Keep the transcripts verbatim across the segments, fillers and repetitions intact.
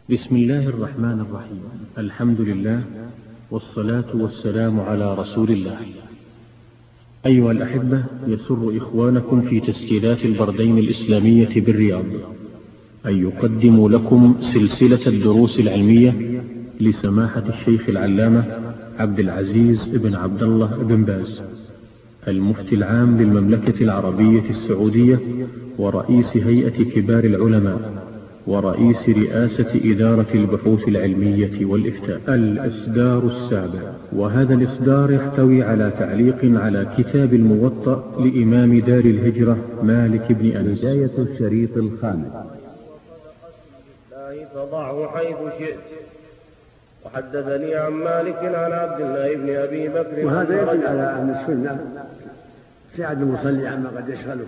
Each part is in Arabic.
بسم الله الرحمن الرحيم. الحمد لله والصلاة والسلام على رسول الله. أيها الأحبة، يسر إخوانكم في تسجيلات البردين الإسلامية بالرياض أن يقدموا لكم سلسلة الدروس العلمية لسماحة الشيخ العلامة عبد العزيز بن عبد الله بن باز، المفتي العام للمملكة العربية السعودية ورئيس هيئة كبار العلماء ورئيس رئاسة إدارة البحوث العلمية والإفتاء. الإصدار السابع، وهذا الإصدار يحتوي على تعليق على كتاب الموطأ لإمام دار الهجرة مالك بن أنس. بداية الشريط الخامس. فضعه حيث شئت. وحدثني عن مالك عن عبد الله بن أبي بكر. وهذا يدل على أن السنة سعد المصلي عما قد يشغله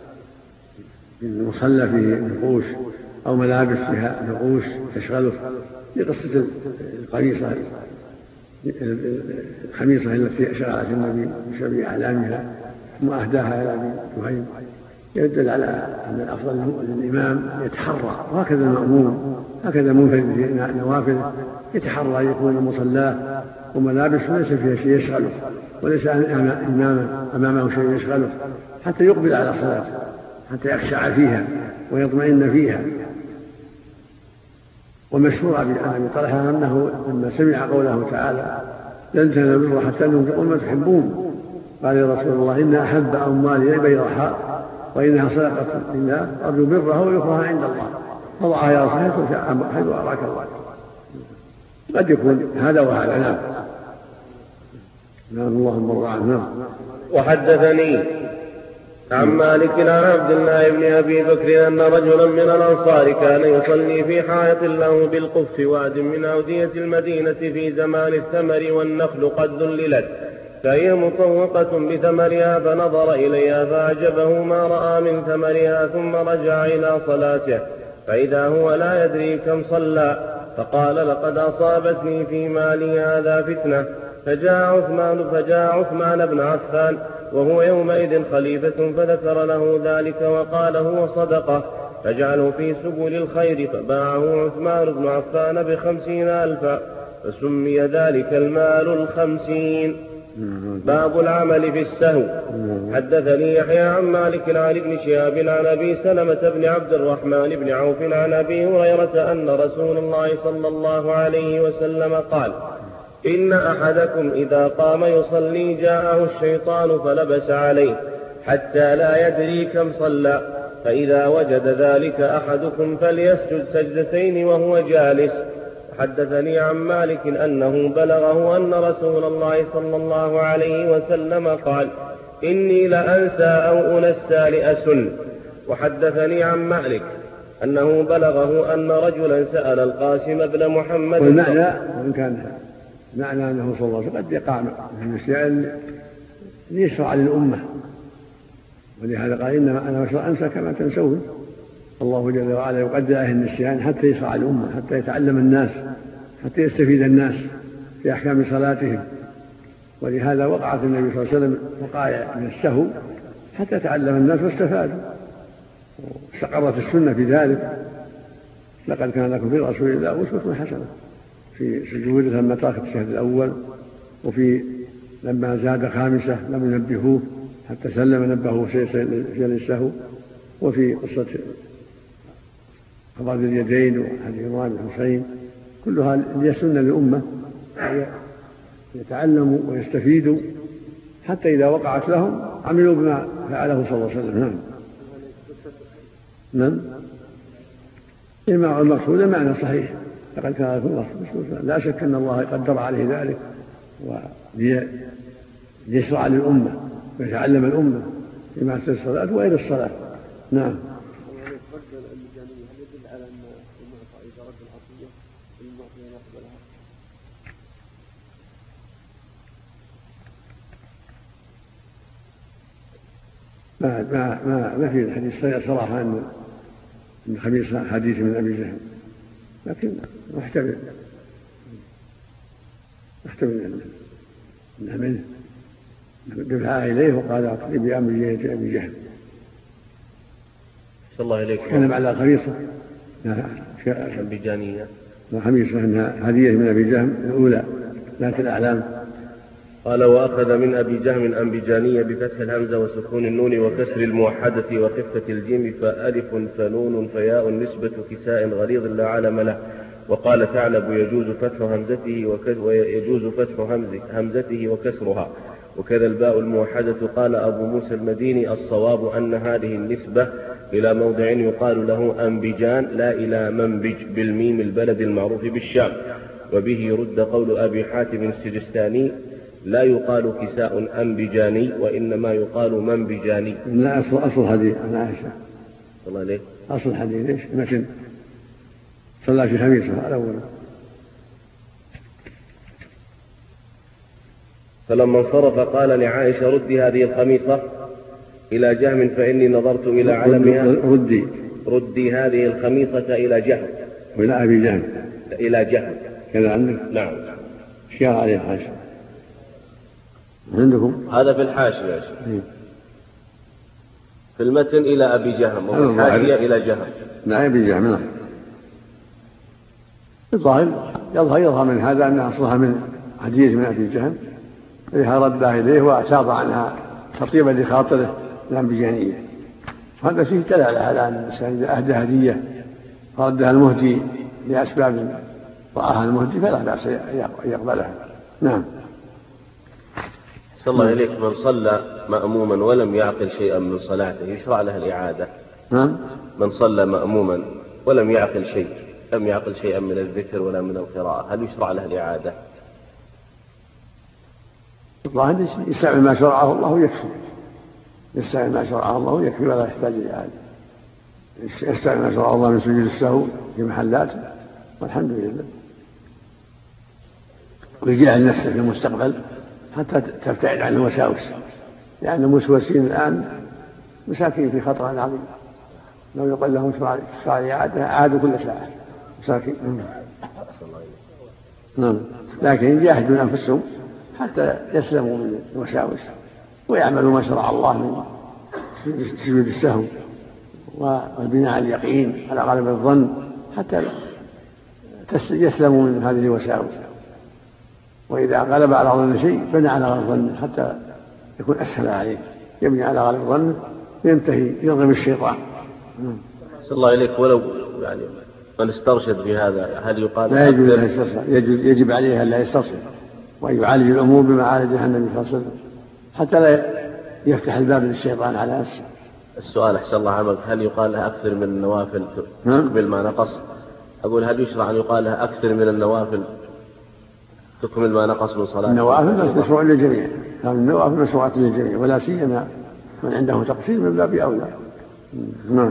المصلى فيه نقوش أو ملابس فيها نقوش تشغله، لقصة القميصة الخميصة التي شغلت النبي بسبب أعلامها ثم أهداها إلى أبي جهيم، يدل على أن الأفضل للإمام يتحرى، وهكذا المأموم هكذا منفرد في نوافله يتحرى أن يكون مصلاه وملابس ليس فيها شيء يشغله، وليس أمامه أمامه شيء يشغله، حتى يقبل على الصلاة، حتى يخشع فيها ويطمئن فيها. ومشهور عن أبي طلحة أنه لما سمع قوله تعالى لن تنالوا البر حتى تنفقوا مما تحبون، قال يا رسول الله إن أحب أموالي بيضحاء وإنها صدقة لله أرجو برها ويكرهها عند الله، فضعها يا رسول الله حيث أراك الله. قد يكون هذا وهذا. نعم نعم اللهم بر عنه. وحدثني عن مالك عن عبد الله بن أبي بكر أن رجلا من الأنصار كان يصلي في حائط له بالقف واد من أودية المدينة في زمان الثمر والنخل قد ذللت، فهي مطوقة بثمرها، فنظر إليها فأعجبه ما رأى من ثمرها، ثم رجع إلى صلاته فإذا هو لا يدري كم صلى، فقال لقد أصابتني في مالي هذا فتنة. فجاء عثمان فجاء عثمان بن عفان وهو يومئذ خليفة فذكر له ذلك وقال هو صدقة فاجعله في سبل الخير، فباعه عثمان بن عفان بخمسين ألفا، فسمي ذلك المال الخمسين. باب العمل في السهو. حدثني يحيى عن مالك عن ابن شهاب عن أبي سلمة بن عبد الرحمن بن عوف عن أبي هريرة أن رسول الله صلى الله عليه وسلم قال إن أحدكم إذا قام يصلي جاءه الشيطان فلبس عليه حتى لا يدري كم صلى، فإذا وجد ذلك أحدكم فليسجد سجدتين وهو جالس. حدثني عن مالك أنه بلغه أن رسول الله صلى الله عليه وسلم قال إني لأنسى أو أنسى لأسن. وحدثني عن مالك أنه بلغه أن رجلا سأل القاسم بن محمد. والمعنى وإن كان معنى أنه صلى الله عليه وسلم قد يقع من النسيان ليشرع للأمة، ولهذا قال إنما أنا بشر أنسى كما تنسون. الله جل وعلا يقدر أهل النسيان حتى يشرع الأمة، حتى يتعلم الناس، حتى يستفيد الناس في أحكام صلاتهم. ولهذا وقعت النبي صلى الله عليه وسلم وقائع من السهو حتى تعلم الناس واستفادوا، واستقرت السنة في ذلك. لقد كان لكم في رسول الله أسوة حسنة في سجوده لما ترك التشهد الأول، وفي لما زاد خامسة لم ينبهوه حتى سلم نبهه شيء للسهو، وفي قصة قبض اليدين وحديث عمران بن حسين، كلها ليسن للأمة يتعلموا ويستفيدوا حتى إذا وقعت لهم عملوا بما فعله صلى الله عليه وسلم. نعم نعم إما المقصود معنى صحيح، لقد كان لكم رسول لا شك أن الله قدر عليه ذلك وليشرع للأمة ويتعلم الأمة فيما في الصلاة وغير الصلاة. نعم. ما ما ما ما في الحديث صراحة أن الخميس حديث من أبي جهل، لكن محتمل محتمل أنه منه دفعها إليه وقال أعطني بأمر جهة أبي جهل. صلى الله عليك. كان على خريصة بجانية الخميصة أنها هدية من أبي جهم الأولى ذات الأعلام. قال وأخذ من أبي جهم أنبجانية بفتح الهمزة وسكون النون وكسر الموحدة وخفة الجيم فألف فنون فياء نسبة كساء غليظ لا علم له. وقال ثعلب يجوز فتح همزته ويجوز فتح همزته وكسرها وكذا الباء الموحدة. قال أبو موسى المديني الصواب أن هذه النسبة إلى موضع يقال له أنبجان لا إلى منبج بالميم البلد المعروف بالشام. وبه رد قول أبي حاتم السجستاني لا يقال كساء أنبجاني وإنما يقال منبجاني. لا أصل أصل الحديث عن عائشة الله عليه أصل الحديث ليش متن صلى في خميسة الأول. فلما انصرف قال لعائشة ردي هذه الخميصة إلى جهم فإني نظرت إلى علمها. ردي ردي هذه الخميصة إلى جهم وإلى أبي جهم إلى جهم كذا عندك؟ نعم. شير عليه الحاشية عندكم؟ هذا في الحاشية يا شيخ. في المتن إلى أبي جهم وفي الحاشية إلى جهم. لا أبي جهم نعم. الظاهر يظهر يظهر من هذا أن أصلها من هدية من أبي جهم إليها ردها إليه واعتاض عنها تطيبا لخاطره الأنبجانية. هذا فيه دلالة على أن الإنسان إذا أهدى هدية فردها المهدي لأسباب رآها المهدي فلا بأس أن يقبلها. نعم. صلى الله إليك من صلى مأموما ولم يعقل شيئا من صلاته يشرع له الإعادة؟ نعم. من صلى مأموما ولم يعقل شيء لم يعقل شيئا من الذكر ولا من القراءة هل يشرع له الإعادة؟ الظاهر يستعمل ما شرعه الله يكفي. يستعمل ما شرعه الله يكفي ولا يحتاج لإعادة. يستعمل ما شرعه الله من سجود السهو في محلاته والحمد لله. ويجاهد نفسه في المستقبل حتى تبتعد عنه وساوس لأن الموسوسين الآن مساكين في خطر عظيم. لو يقول لهم شرع الإعادة عادوا كل ساعة مساكين. نعم. لكن يجاهدون أنفسهم حتى يسلموا من الوساوس ويعملوا ما شرع الله من سجود السهو والبناء على اليقين على غالب الظن حتى يسلموا من هذه الوساوس. وإذا غلب على ظن شيء بنى على غالب الظن حتى يكون أسهل عليه. يبني على غالب الظن ينتهي يضرب الشيطان. صلى الله إليك ولو يعني من استرشد بهذا هل يقال لا يجب, يجب, يجب عليه أن لا يسترشد وأن يعالج الأمور بما عالجها النبي صلى الله عليه وسلم حتى لا يفتح الباب للشيطان على نفسه. السؤال أحسن الله عملك هل يقال لها أكثر من النوافل تكمل ما نقص؟ أقول هل يشرع أن يقال لها أكثر من النوافل تكمل ما نقص من صلاة؟ النوافل مشروع للجميع. النوافل مشروعات للجميع ولا سيما من عنده تقصير من باب أولى. نعم.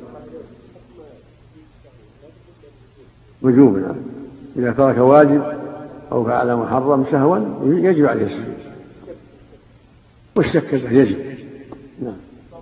وجوبا إذا ترك واجب أو فعل محرم سهوا يجب عليه السجود والشك يجب. نعم.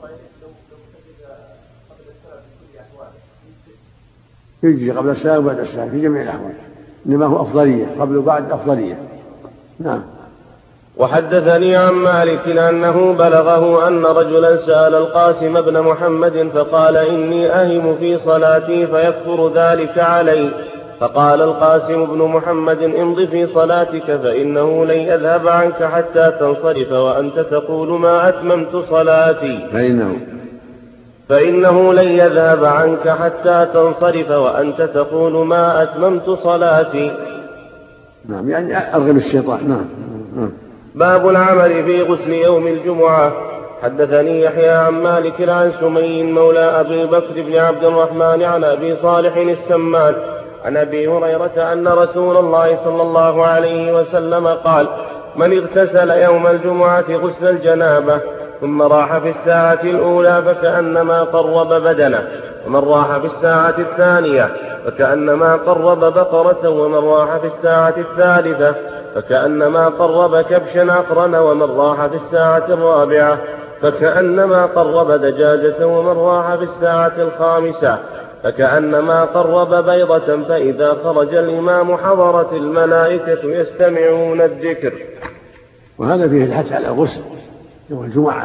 يجي قبل السلام وبعد السلام في جميع الأحوال إنما هو أفضلية قبل وبعد أفضلية. نعم. وحدثني عن مالك أنه بلغه أن رجلا سأل القاسم بن محمد فقال إني أهم في صلاتي فيكثر ذلك علي. فقال القاسم بن محمد امض في صلاتك فإنه لن يذهب عنك حتى تنصرف وأنت تقول ما أتممت صلاتي. فإنه فإنه لن يذهب عنك حتى تنصرف وأنت تقول ما أتممت صلاتي. نعم يعني أرغب الشيطان. نعم. نعم. باب العمل في غسل يوم الجمعة. حدثني يحيى عن مالك عن سمي مولى أبي بكر بن عبد الرحمن عن أبي صالح السمان عن أبي هريرة أن رسول الله صلى الله عليه وسلم قال من اغتسل يوم الجمعة غسل الجنابة ثم راح في الساعة الأولى فكأنما قرب بدنه ومن راح في الساعة الثانية فكأنما قرب بقرة ومن راح في الساعة الثالثة فكأنما قرب كبشا أقرن ومن راح في الساعة الرابعة فكأنما قرب دجاجة ومن راح في الساعة الخامسة فكأنما قرب بيضة فإذا خرج الإمام حضرت الملائكة يستمعون الذكر. وهذا فيه الحث على الغسل يوم الجمعة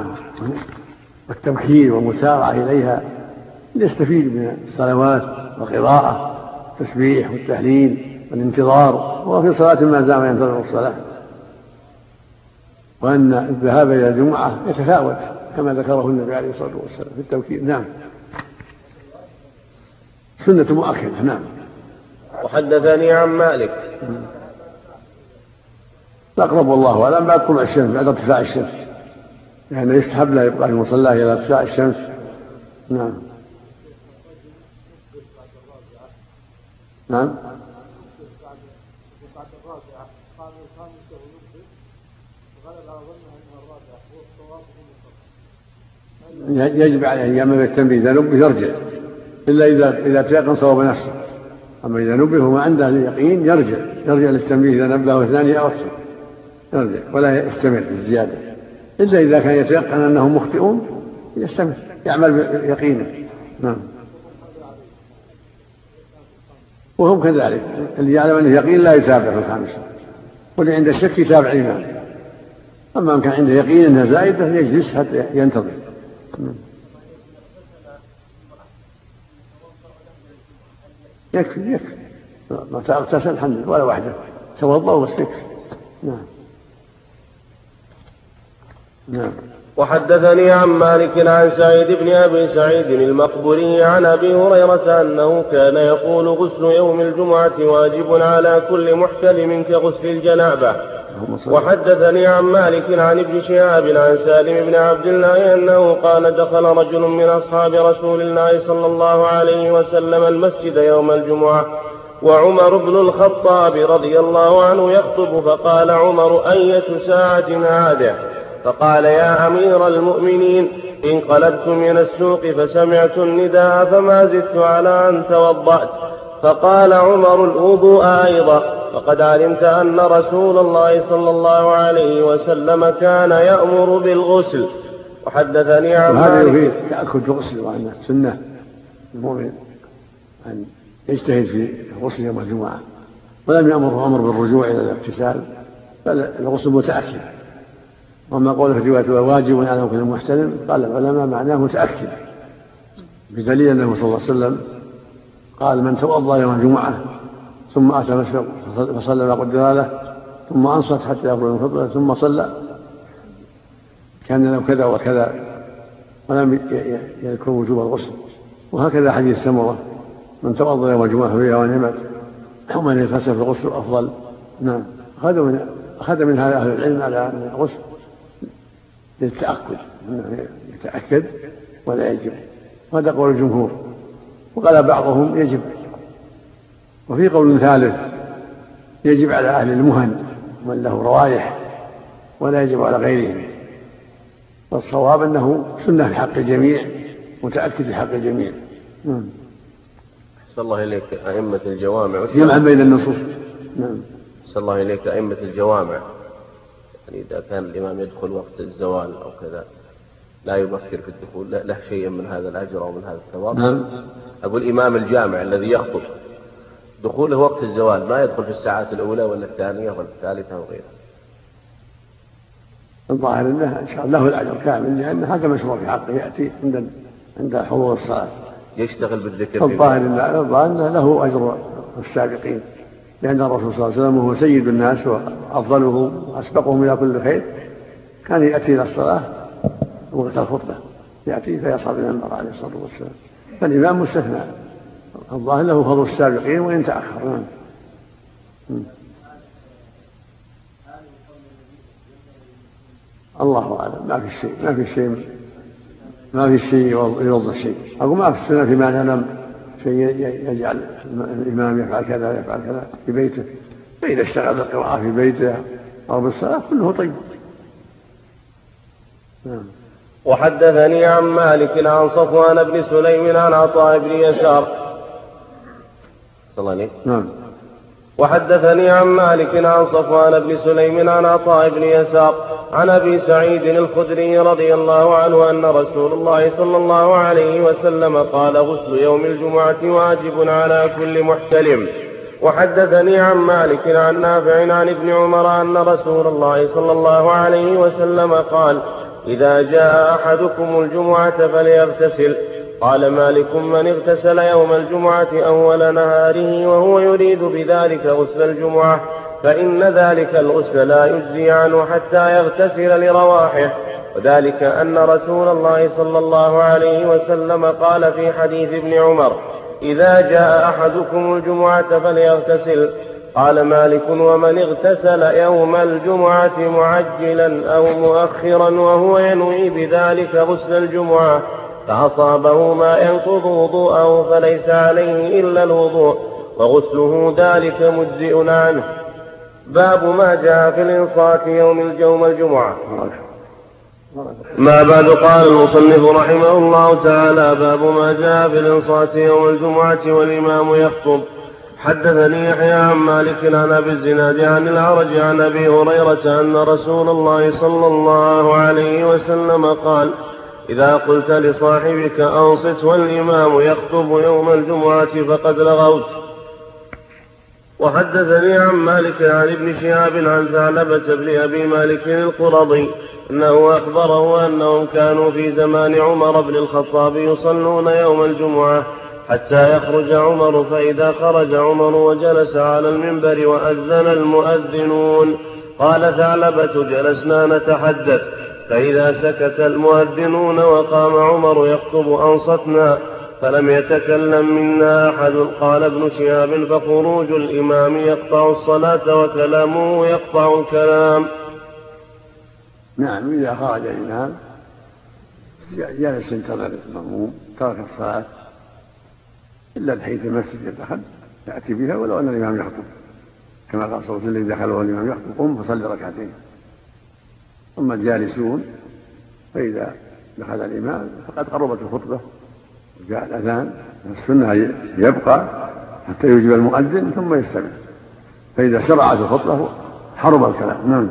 والتمحيل والمسارعة إليها ليستفيد من الصلوات والقراءة والتسبيح والتهليل والانتظار، وهو في صلاة ما دام ينتظر الصلاة. وأن الذهاب إلى الجمعة يتفاوت كما ذكره النبي عليه الصلاة والسلام في التوكيد. نعم، سنة مؤكدة. نعم. وحدثني عن مالك الأقرب والله أعلم بعد طلوع الشمس، بعد ارتفاع الشمس، يعني يستحب لا يبقى في مصلاه إلى ارتفاع الشمس. نعم. نعم. يجب عليه أن يعمل بالتنبيه، إذا نبه يرجع، إلا إذا إذا تيقن صواب نفسه. أما إذا نبه وما عنده اليقين يرجع يرجع للتنبيه إذا نبهه ثانية أو أكثر، يرجع ولا يستمر في الزيادة، إلا إذا كان يتيقن أنهم مخطئون يستمر يعمل بيقينه. نعم. وهم كذلك، اللي يعلم أنه يقين لا يتابع في الخامسة، واللي عنده شك يتابع الإمام. أما إن كان عنده يقين أنها زائدة يجلس حتى ينتظر. يكفي يكفي ما تغتسل الحمد لله ولا واحدة، توضأ واستكفي. نعم. نعم. وحدثني عن مالك عن سعيد بن أبي سعيد المقبري عن أبي هريرة أنه كان يقول غسل يوم الجمعة واجب على كل محتلم كغسل الجنابة. وحدثني عن مالك عن ابن شهاب عن سالم بن عبد الله أنه قال دخل رجل من أصحاب رسول الله صلى الله عليه وسلم المسجد يوم الجمعة وعمر بن الخطاب رضي الله عنه يخطب، فقال عمر أية ساعة هذه؟ فقال يا أمير المؤمنين انقلبت من السوق فسمعت النداء فما زدت على أن توضأت. فقال عمر الوضوء أيضا، فقد علمت أن رسول الله صلى الله عليه وسلم كان يأمر بالغسل. وحدثني عن هذا يفيد تأكد الغسل، وأن السنة المؤمن أن يجتهد في الغسل يوم الجمعة، ولم يأمره أمر بالرجوع إلى الاغتسال، بل الغسل متأكد. وما قوله في رواية واجب على كل محتلم قال العلماء معناه متأكد، بدليل أنه صلى الله عليه وسلم قال من توضأ يوم الجمعة ثم أتى مسجد فصلى ما قدر له ثم أنصت حتى يخرج من فضله ثم صلى كان له كذا وكذا، ولم يذكر وجوب الغسل. وهكذا حديث سمرة من توضأ يوم الجمعة فبها ونعمت، ومن يغتسل في الغسل أفضل. نعم. أخذ من أخذ من هذا أهل العلم على أن الغسل للتأكد، يتأكد ولا يجب، وهذا قول الجمهور. وقال بعضهم يجب. وفي قول ثالث يجب على أهل المهن من له روايح ولا يجب على غيرهم. والصواب أنه سنة في حق الجميع، متأكد في حق الجميع. نعم. أحسن الله إليك أئمة الجوامع جمعا بين النصوص. نعم. أحسن الله إليك أئمة الجوامع، يعني إذا كان الإمام يدخل وقت الزوال أو كذا لا يبكر في الدخول له شيء من هذا الأجر أو من هذا الثواب. نعم. أقول الإمام الجامع الذي يخطب دخوله وقت الزوال ما يدخل في الساعات الأولى ولا الثانية ولا الثالثة وغيرها. الظاهر أنه إن شاء الله له الأجر كامل، لأن هذا مشروع في حقه يأتي عند عند حضور الصلاة يشتغل بالذكر. الظاهر أنه له أجر السابقين، لأن الرسول صلى الله عليه وسلم هو سيد الناس وأفضلهم وأسبقهم إلى كل خير، كان يأتي إلى الصلاة وقت الخطبة، يأتي فيصعد المنبر عليه الصلاة والسلام، فالإمام مستثنى. الظاهر له فضل السابقين وإن تأخر. الله أعلم، ما في شيء ما في شيء ما في شيء يوضح شيء. أقول ما في السنة فيما نعلم شيء يجعل الإمام يفعل كذا يفعل كذا في بيته، فإذا اشتغل بالقراءة في بيته أو بالصلاة كله طيب. نعم. وحدثني عن مالك عن صفوان بن سليم عن عطاء بن يسار. نعم. وحدثني عن مالك عن صفوان بن سليم عن عطاء بن يسار عن أبي سعيد الخدري رضي الله عنه أن رسول الله صلى الله عليه وسلم قال غسل يوم الجمعة واجب على كل محتلم. وحدثني عن مالك عن نافع عن ابن عمر أن رسول الله صلى الله عليه وسلم قال إذا جاء أحدكم الجمعة فليغتسل قال مالك: من اغتسل يوم الجمعة أول نهاره وهو يريد بذلك غسل الجمعة فإن ذلك الغسل لا يجزي عنه حتى يغتسل لرواحه، وذلك أن رسول الله صلى الله عليه وسلم قال في حديث ابن عمر: إذا جاء أحدكم الجمعة فليغتسل. قال مالك: ومن اغتسل يوم الجمعة معجلا أو مؤخرا وهو ينوي بذلك غسل الجمعة فأصابه ما ينقض وضوءه فليس عليه إلا الوضوء وغسله ذلك مجزئ عنه. باب ما جاء في الإنصات يوم الجوم الجمعة. ما بعد. قال المصنف رحمه الله تعالى: باب ما جاء في الإنصات يوم الجمعة والإمام يخطب. حدثني يحيى عن مالك عن أبي الزناد عن الأعرج عن أبي هريرة أن رسول الله صلى الله عليه وسلم قال: إذا قلت لصاحبك أنصت والإمام يخطب يوم الجمعة فقد لغوت. وحدثني عن مالك عن ابن شهاب عن ثعلبة بن أبي مالك القرظي أنه أخبره أنهم كانوا في زمان عمر بن الخطاب يصلون يوم الجمعة حتى يخرج عمر، فإذا خرج عمر وجلس على المنبر وأذن المؤذنون. قال ثعلبة: جلسنا نتحدث، فإذا سكت المؤذنون وقام عمر يخطب أنصتنا فلم يتكلم منا أحد. قال ابن شهاب: فخروج الإمام يقطع الصلاة وكلامه يقطع الكلام. نعم، إذا خرج الإمام جلس ينتظر المأموم ترك الصلاة إلا تحية المسجد يدخل يأتي بها ولو أن الإمام يخطب، كما قال صوت الذي دخله الإمام يخطب: قم فصل ركعتين. ثم الجالسون فإذا دخل الإمام فقد قربت الخطبة وجاء الأذان، السنة يبقى حتى يجيب المؤذن ثم يستمع، فإذا شرعت الخطبة حرم الكلام. نعم.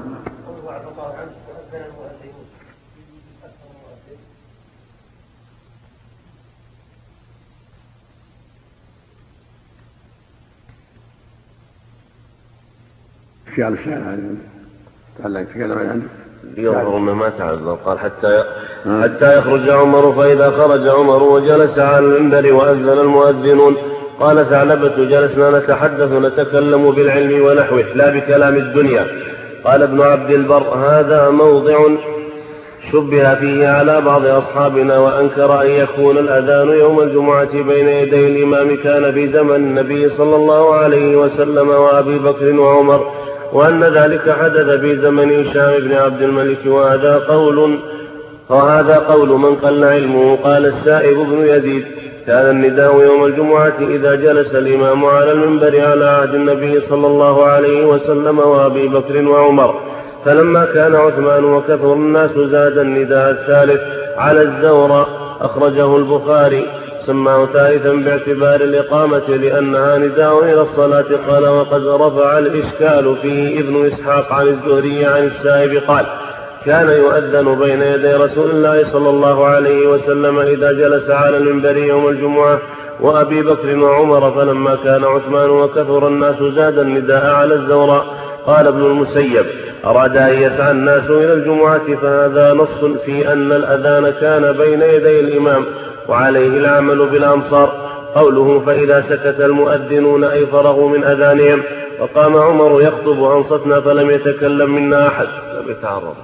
في على الشارع تعالى يتكلم عن عنده يظهر أنه ما تعذر. قال: حتى حتى يخرج عمر، فإذا خرج عمر وجلس على المنبر وأذن المؤذنون. قال ثعلبة: جلسنا نتحدث نتكلم بالعلم ونحوه لا بكلام الدنيا. قال ابن عبد البر: هذا موضع شبه فيه على بعض أصحابنا، وأنكر أن يكون الأذان يوم الجمعة بين يدي الإمام كان في زمن النبي صلى الله عليه وسلم وأبي بكر وعمر، وأن ذلك حدث في زمن هشام بن عبد الملك، وهذا قول وهذا قول من قل علمه. قال السائب بن يزيد: كان النداء يوم الجمعة إذا جلس الإمام على المنبر على عهد النبي صلى الله عليه وسلم وأبي بكر وعمر، فلما كان عثمان وكثر الناس زاد النداء الثالث على الزورة. أخرجه البخاري. سماه ثالثا باعتبار الإقامة لأنها نداء إلى الصلاة. قال: وقد رفع الإشكال فيه ابن إسحاق عن الزهري عن السائب قال: كان يؤذن بين يدي رسول الله صلى الله عليه وسلم إذا جلس على المنبر يوم الجمعة وأبي بكر وعمر، فلما كان عثمان وكثر الناس زاد النداء على الزوراء. قال ابن المسيب: أراد أن يسعى الناس إلى الجمعة، فهذا نص في أن الأذان كان بين يدي الإمام، وعليه العمل بالأمصار. قوله: فإذا سكت المؤذنون أي فرغوا من أذانهم وقام عمر يخطب أنصتنا فلم يتكلم منا أحد. لم يتعرض.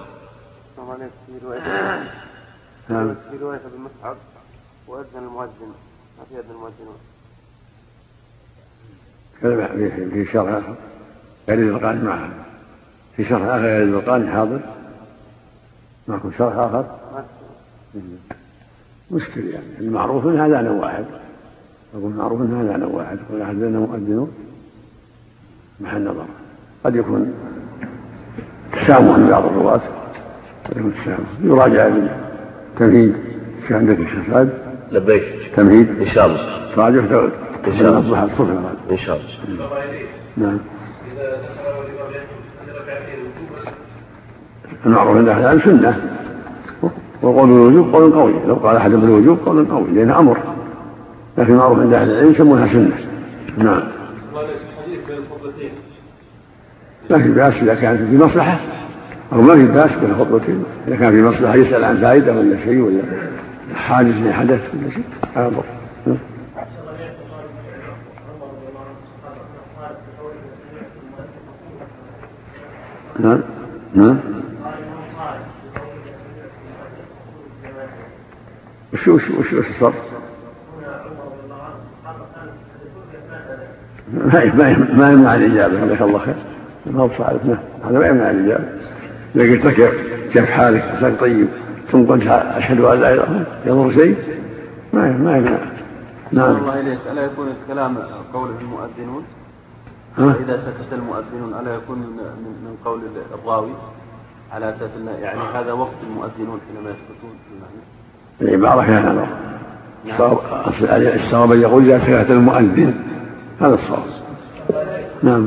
في رواية بالمصعب وأذن المؤذن، ما في أذن المؤذنون. كلمة في شرح آخر يريد القاني معها، في شرح آخر يريد القاني حاضر معكم شرح آخر مشكل. يعني المعروف ان هذا نوع واحد، يقول معروف ان هذا نوع واحد، يقول احد بينهم مؤذنون محل نظر. قد يكون تسامح من بعض الرواة، قد يكون تسامح. يراجع بالتمهيد في عندك الشيخ سعد. لبيك. تمهيد ان شاء الله. تراجع تعود ان شاء الله. الصبح ان شاء الله. نعم. المعروف عند اهل العلم سنه، وقول بالوجوب قول قوي. لو قال احد بالوجوب قول قوي لانه امر، لكن معروف عند اهل العلم يسمونها سنه. نعم. ما في باس اذا كان في مصلحه، او ما في باس بين الخطبتين اذا كان في مصلحه يسال عن فائده ولا شيء ولا حادث حدث كل شيء حاضر. نعم نعم. وش وش وش وش صار؟ ما ما يمنع الإجابة. جزاك الله خير. ما هو صالح. هذا ما يمنع الإجابة. إذا قلت لك كيف حالك عساك طيب ثم قلت أشهد أن لا إله إلا الله يضر شيء ما ما يمنع. نعم. الله إليك. ألا يكون الكلام قول المؤذنون؟ إذا سكت المؤذنون ألا يكون من قول الراوي على أساس أن يعني هذا وقت المؤذنون حينما يسكتون؟ العبارة فيها نظر. الصواب يقول إذا سكت المؤذن هذا الصواب. نعم.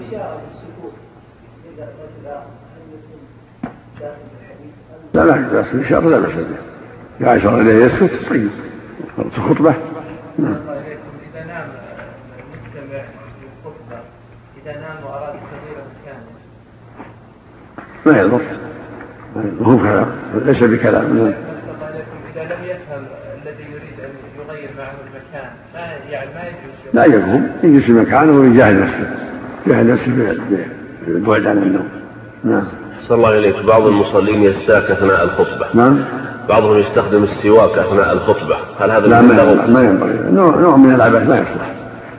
لا لا بأس الإشارة لا بأس به. إذا أشار إليه يسكت طيب في الخطبة. نعم. إذا نام المستمع في الخطبة إذا نام وأراد تغيير مكانه ما يضر. هو كلام ليس بكلام. نعم. إذا لم يفهم الذي يريد أن يغير معه المكان ما يعني ما يجوز. لا يفهم يجلس في مكانه ويجاهد نفسه يجاهد نفسه بالبعد عن النوم. نعم. صلى الله عليك. بعض المصلين يستاك أثناء الخطبة. نعم. بعضهم يستخدم السواك أثناء الخطبة. هل هذا لا ما ينبغي. نوع من العبث ما يصلح.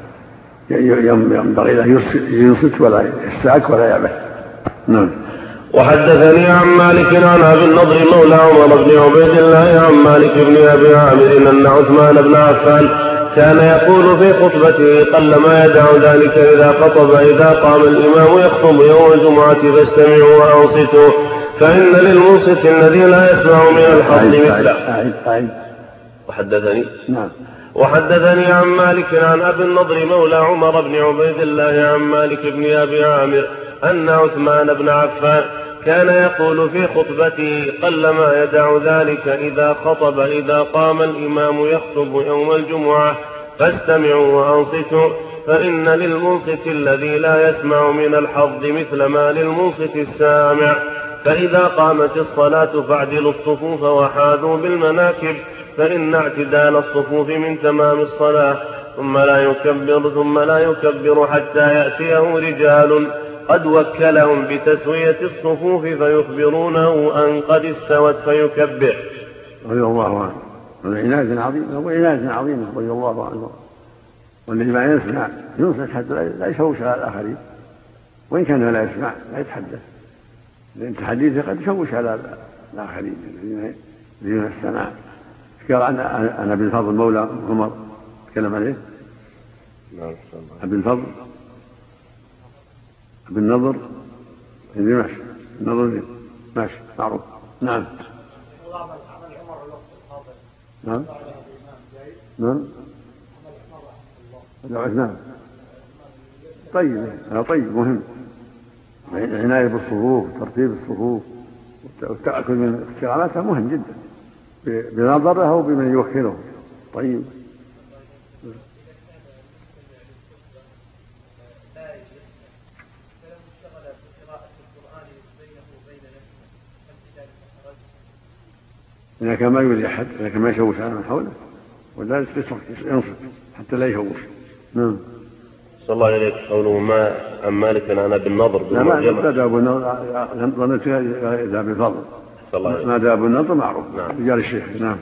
ينبغي له ينصت ولا يستاك ولا يعبث. نعم. وحدثني عن مالك عن أبي النضر مولى عمر بن عبيد الله عن مالك بن أبي عامر أن عثمان بن عفان كان يقول في خطبته قلما يدع ذلك إذا خطب إذا قام الإمام يخطب يوم الجمعة فاستمعوا وأنصتوا فإن للمنصت الذي لا يسمع من الحظ مثله. وحدثني نعم. وحدثني عن مالك عن أبي النضر مولى عمر بن عبيد الله عن مالك بن أبي عامر أن عثمان بن عفان كان يقول في خطبته قلما يدع ذلك إذا خطب إذا قام الإمام يخطب يوم الجمعة فاستمعوا وأنصتوا فإن للمنصت الذي لا يسمع من الحظ مثل ما للمنصت السامع فإذا قامت الصلاة فاعدلوا الصفوف وحاذوا بالمناكب فإن اعتدال الصفوف من تمام الصلاة ثم لا يكبر ثم لا يكبر حتى يأتيه رجال قد وكلهم بتسوية الصفوف فيخبرونه أن قد استوت فيكبر. رضي الله عنه. هذا عناد عظيم. هو عناد عظيم رضي الله عنه. والذي ما يسمع ينصت حتى لا يشوش على الآخرين وإن كان لا يسمع لا يتحدث لأن تحديثه قد يشوش على الآخرين الذين السماع. قال عن أبي الفضل مولى عمر تكلم عليه. أبي الفضل أبي النضر اللي ماشي النضر ماشي معروف. نعم. نعم. نعم. عثمان طيب. هذا طيب مهم. العناية بالصفوف ترتيب الصفوف والتأكد من استقامتها مهم جدا بنظره وبمن يوكله. طيب. إذا كان ما يؤذي أحد إذا كان ما يشوش على من حوله وذلك ينصت حتى لا يشوش. نعم. صلى الله عليك. قوله ما عن مالك عن أبي النضر لا ما داب أبو النضر ظننت إذا بفضل ما داب أبو النضر معروف. نعم. رجال الشيخ. نعم.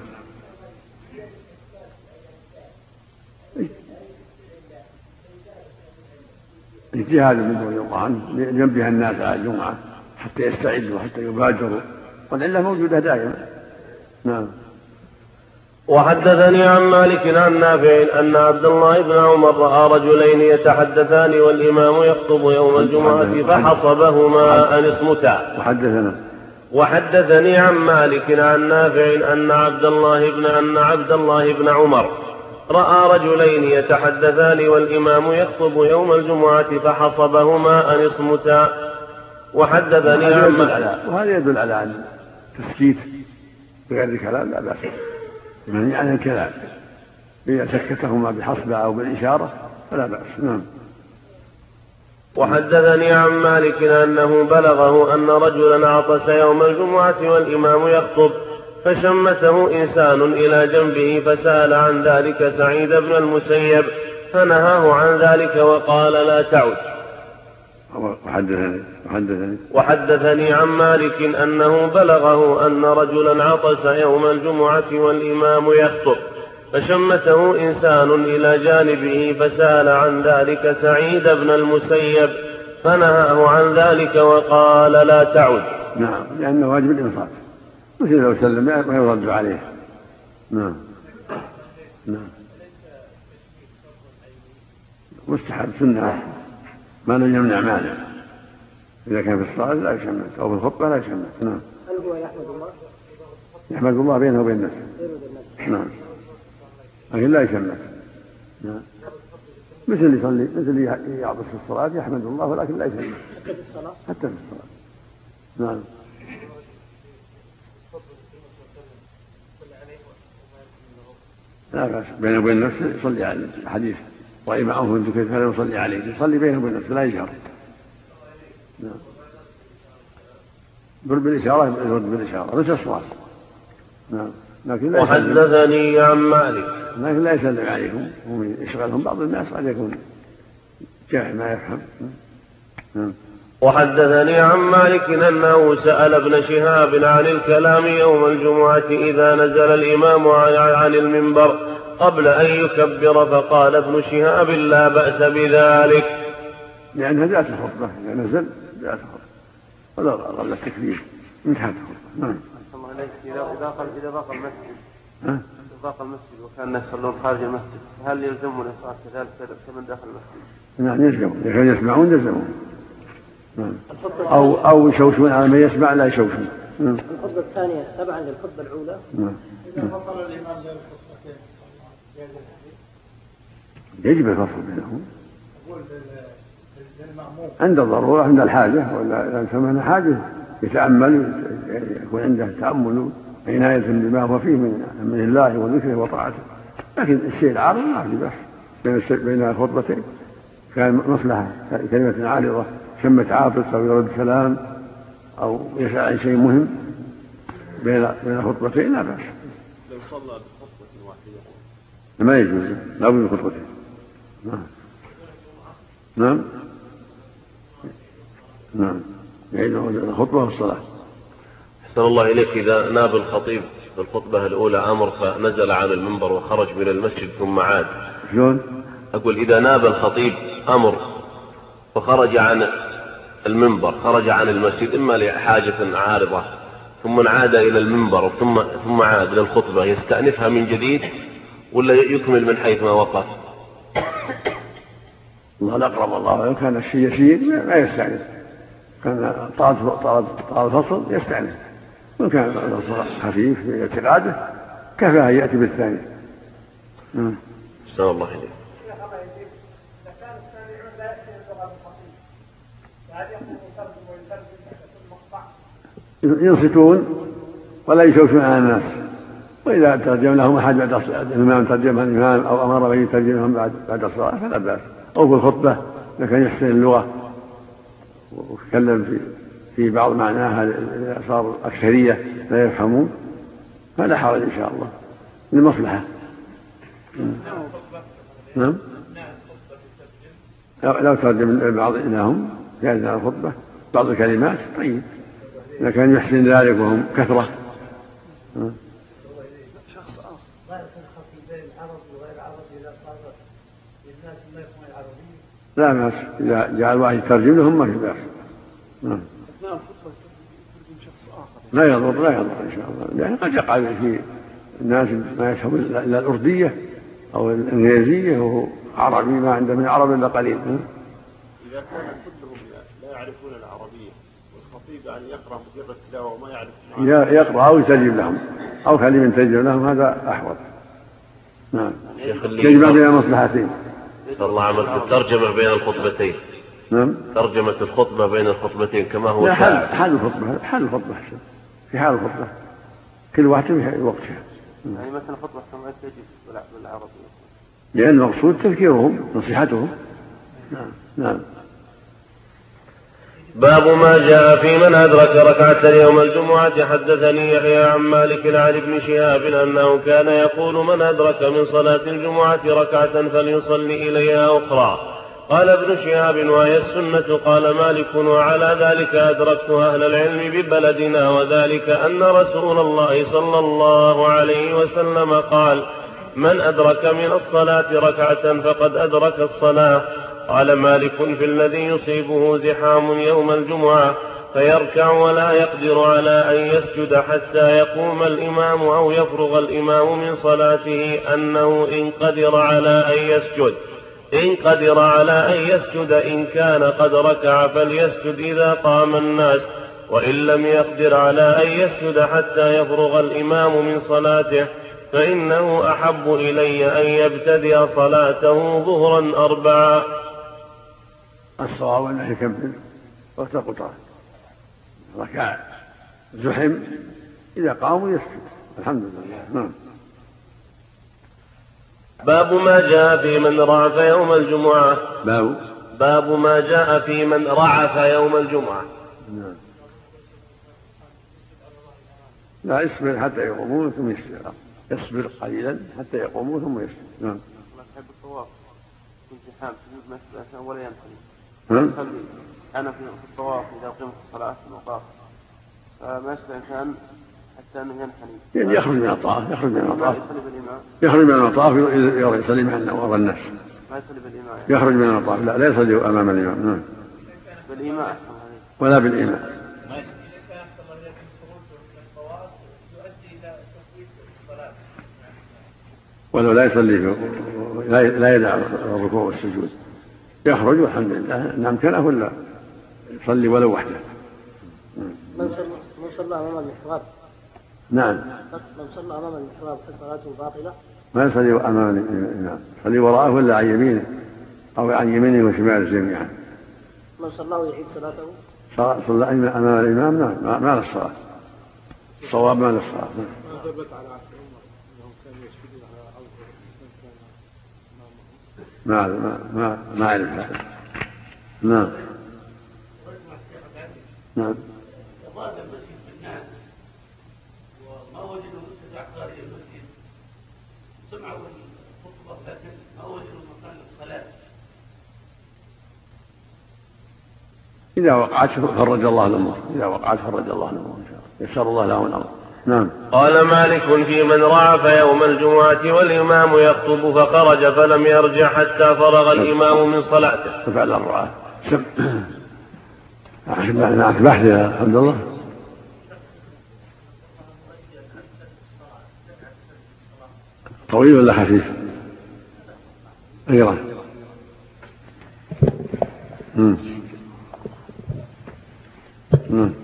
اجتهاد من رضي الله عنه لينبه الناس على الجمعة حتى يستعدوا حتى يبادروا والعلة موجودة دائما. نعم. وحدثني عن مالك عن نافع أن عبد الله بن عمر رأى رجلين يتحدثان والإمام يخطب يوم الجمعة فحصبهما أن اصمتا. وحدثنا وحدثني عن مالك عن نافع أن عبد الله بن أن عبد الله بن عمر رأى رجلين يتحدثان والإمام يخطب يوم الجمعة فحصبهما أن اصمتا. وحدثني عن مالك. وهذا يدل على أن تسكيت بغير الكلام لا بأس يعني عن الكلام إذا سكتهما بحصبة أو بالإشارة فلا بأس. نعم. وحدثني عن مالك أنه بلغه أن رجلا عطس يوم الجمعة والإمام يخطب فشمته إنسان إلى جنبه فسأل عن ذلك سعيد بن المسيب فنهاه عن ذلك وقال لا تعد. وحدثني, وحدثني, وحدثني عن مالك أنه بلغه أن رجلا عطس يوم الجمعة والإمام يخطب فشمته إنسان إلى جانبه فسأل عن ذلك سعيد بن المسيب فنهاه عن ذلك وقال لا تعد. نعم، لأنه واجب الإنصات، مثل لو سلم ما يرد عليه. نعم نعم مستحب سنة ما لم يمنع مانع، إذا كان في الصلاة لا يشمت أو في الخطبة لا يشمت. نعم. هل هو يحمد الله؟ يحمد الله بينه وبين الناس. نعم، لكن لا يشمت. نعم، مثل يصلي مثل يعطس في الصلاة يحمد الله ولكن لا يشمت حتى في الصلاة. حتى في الصلاة. نعم. لا بأس بينه وبين النفس يصلي على الحديث وإن معه من ذكر فلا يصلي عليه، يصلي بينه وبين النفس لا يجهر. نعم. يرد بالإشارة يرد بالإشارة مثل الصلاة. نعم. لكن لا وحدثني عن مالك لكن لا يسلم عليهم هم يشغلهم بعض الناس قد يكون جاهل ما يفهم. نعم. وحدثني عن مالك أنه سأل ابن شهاب عن الكلام يوم الجمعة إذا نزل الإمام عن المنبر قبل أن يكبر فقال ابن شهاب لا بأس بذلك، لأنها ذات الخطبة إذا نزل ذات الخطبة ولا قبل التكبير انتهت الخطبة. نعم. إذا إذا ضاق المسجد ها؟ ضاق المسجد وكان الناس يصلون خارج المسجد هل يلزمون الصلاة كذلك كمن داخل المسجد؟ نعم يلزمون، إذا كانوا يسمعون يلزمون. نعم. أو أو يشوشون على من يسمع لا يشوشون. نعم. الخطبة الثانية تبعا للخطبة الأولى. نعم. إذا فصل الإمام بين الخطبتين يجب الفصل بينهم عند الضرورة عند الحاجة، ولا إذا سمعنا حاجة يتأمل يكون عنده تأمل عناية بما هو فيه من الله وذكره وطاعته. لكن الشيء العارض ما في بأس بين الخطبتين، كان مصلحة كلمة عارضة شمة عاطس أو يرد سلام أو يسأل عن شيء مهم بين بين الخطبتين لا بأس. لو صلى بخطبة واحدة ما يجوز لا بد من خطبتين. نعم نعم نعم يعيد الخطبة والصلاة. أحسن الله إليك. إذا ناب الخطيب في الخطبة الأولى أمر فنزل عن المنبر وخرج من المسجد ثم عاد، شلون؟ أقول إذا ناب الخطيب أمر فخرج عن المنبر خرج عن المسجد إما لحاجة عارضة ثم عاد إلى المنبر ثم ثم عاد للخطبة يستأنفها من جديد ولا يكمل من حيث ما وقف؟ الله الأقرب الله، لو كان الشيء يسير ما يستأنف، كان طال طال الفصل يستأنف، وإن كان الفصل خفيف في اعتقاده كفاه يأتي بالثاني. أحسن الله إليك. ينصتون ولا يشوشون على الناس، وإذا ترجم لهم أحد بعد الإمام ترجم الإمام أو أمر به ترجمهم بعد بعد الصلاة فلا بأس، أو في الخطبة إذا كان يحسن اللغة ويتكلم في في بعض معناها إذا صار أكثرية لا يفهمون فلا حرج إن شاء الله للمصلحة. نعم. لو ترجم بعض لهم في أثناء الخطبة بعض الكلمات طيب، إذا كان يحسن ذلك وهم كثرة. شخص آخر بين العربي وغير العربي إذا صارت للناس ما يفهمون العربية لا بأس، إذا جاء الواحد يترجم لهم ما في بأس. لا يضر لا يضر إن شاء الله، يعني قد يقع في الناس ما يفهم إلا الأردية أو الإنجليزية وهو عربي ما عنده من العرب إلا قليل. إذا كان كلهم لا يعرفون العربية والخطيب يعني يقرأ مجرد التلاوة وما يعرف يقرأ أو يترجم لهم أو كلمة ترجم لهم هذا أحوط. نعم. يجمع بين المصلحتين. صلى الله عليه وسلم الترجمة بين الخطبتين. نعم. ترجمة الخطبة بين الخطبتين كما هو لا حال حال الخطبة حال الخطبة في حال الخطبة كل واحد في وقتها. يعني مثلا خطبة السماوات تجب بالعربية لأن المقصود تذكيرهم نصيحتهم. نعم نعم. باب ما جاء في من أدرك ركعة يوم الجمعة. حدثني يحيى عن مالك عن ابن شهاب أنه كان يقول من أدرك من صلاة الجمعة ركعة فليصلي إليها أخرى. قال ابن شهاب وهي السنة. قال مالك وعلى ذلك أدركت أهل العلم ببلدنا، وذلك أن رسول الله صلى الله عليه وسلم قال من أدرك من الصلاة ركعة فقد أدرك الصلاة. قال مالك في الذي يصيبه زحام يوم الجمعة فيركع ولا يقدر على أن يسجد حتى يقوم الإمام أو يفرغ الإمام من صلاته أنه إن قدر على أن يسجد إن قدر على أن يسجد إن كان قد ركع فليسجد إذا قام الناس، وإن لم يقدر على أن يسجد حتى يفرغ الإمام من صلاته فإنه أحب إلي أن يبتدئ صلاته ظهرا أربعا. الصواب أنه يكمل وقت القطار ركع زحم إذا قاموا يسجد. الحمد لله. نعم. باب ما جاء في من رعف يوم الجمعة. باب باب ما جاء في من رعف يوم الجمعة. نعم. لا يصبر حتى يقومون ثم يسجد، يصبر قليلا حتى يقوموا ثم يسجد. نعم. يحب الطواف في الزحام سجود ما يستأذن ولا ينحني. نعم. أنا في الطواف إذا قمت الصلاة في الموقف فما يستأذن حتى أنه ينحني. يعني يخرج من الطواف يخرج من الطواف يخرج من الطواف يصلي مع وراء الناس. ما يصلي بالإمام. يخرج من الطواف لا لا يصلي أمام الإمام. نعم. بالإمام ولا بالإمام. ولو لا يصلي لا يدع الركوع والسجود يخرج والحمد لله إن أمكنه ولا يصلي ولو وحده. من صلى أمام المحراب. نعم. من صلى أمام المحراب فصلاته باطلة. ما يصلي أمام الإمام، يصلي وراءه ولا عن يمينه أو عن يمينه وشماله جميعا. من صلاه يعيد صلاته. صلى أمام الإمام نعم ما له الصلاة. الصواب ما له الصلاة. ما ما ما ما أعرف هذا. نعم. نعم. ضاد المسجد بالناس وما وجدوا متسع خارج المسجد، سمعوا الخطبة لكن ما وجدوا مكان الصلاة. إذا وقعت فرج الله الأمور، إذا وقعت فرج الله الأمور إن شاء الله، يسر الله لهم الأمر. نعم. قال مالك في من رعف يوم الجمعة والإمام يخطب فخرج فلم يرجع حتى فرغ الإمام من صلاته. ففعل الرعاة. معك بحث يا عبد الله؟ طويل ولا خفيف؟ غيره. امم امم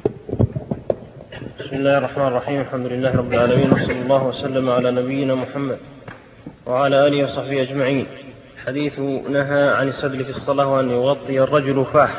بسم الله الرحمن الرحيم. الحمد لله رب العالمين، وصلى الله وسلم على نبينا محمد وعلى آله وصحبه أجمعين. حديث نهى عن السدل في الصلاة وأن يغطي الرجل فاه.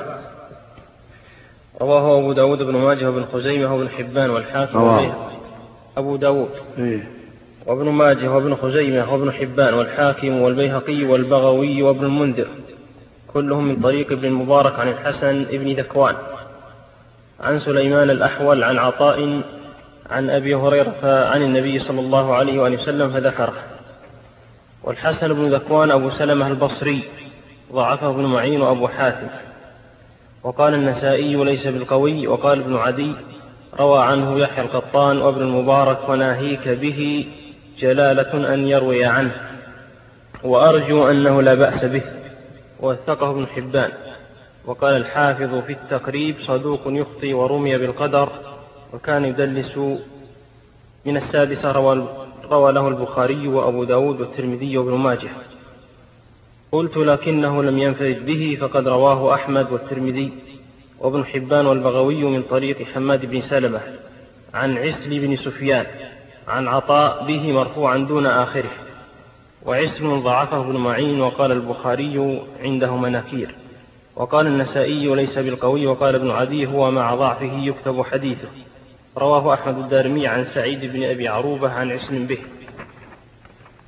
رواه أبو داود بن ماجه وابن خزيمة وابن حبان والحاكم والبيهقي. أبو داود وابن ماجه وابن خزيمة وابن حبان والحاكم والبيهقي والبغوي وابن المنذر كلهم من طريق ابن المبارك عن الحسن ابن ذكوان عن سليمان الأحول عن عطاء عن أبي هريرة عن النبي صلى الله عليه وآله وسلم فذكره. والحسن بن ذكوان أبو سلمة البصري ضعفه ابن معين وأبو حاتم. وقال النسائي ليس بالقوي. وقال ابن عدي روى عنه يحيى القطان وابن المبارك وناهيك به جلالة أن يروي عنه، وأرجو أنه لا بأس به. ووثقه ابن حبان. وقال الحافظ في التقريب صدوق يخطي ورمي بالقدر وكان يدلس من السادسة. روى, روى له البخاري وأبو داود والترمذي وابن ماجه. قلت لكنه لم ينفرد به فقد رواه أحمد والترمذي وابن حبان والبغوي من طريق حماد بن سلمة عن عسل بن سفيان عن عطاء به مرفوعا دون آخره. وعسل ضعفه ابن معين. وقال البخاري عنده مناكير. وقال النسائي ليس بالقوي. وقال ابن عدي هو مع ضعفه يكتب حديثه. رواه أحمد الدارمي عن سعيد بن أبي عروبة عن عسل به.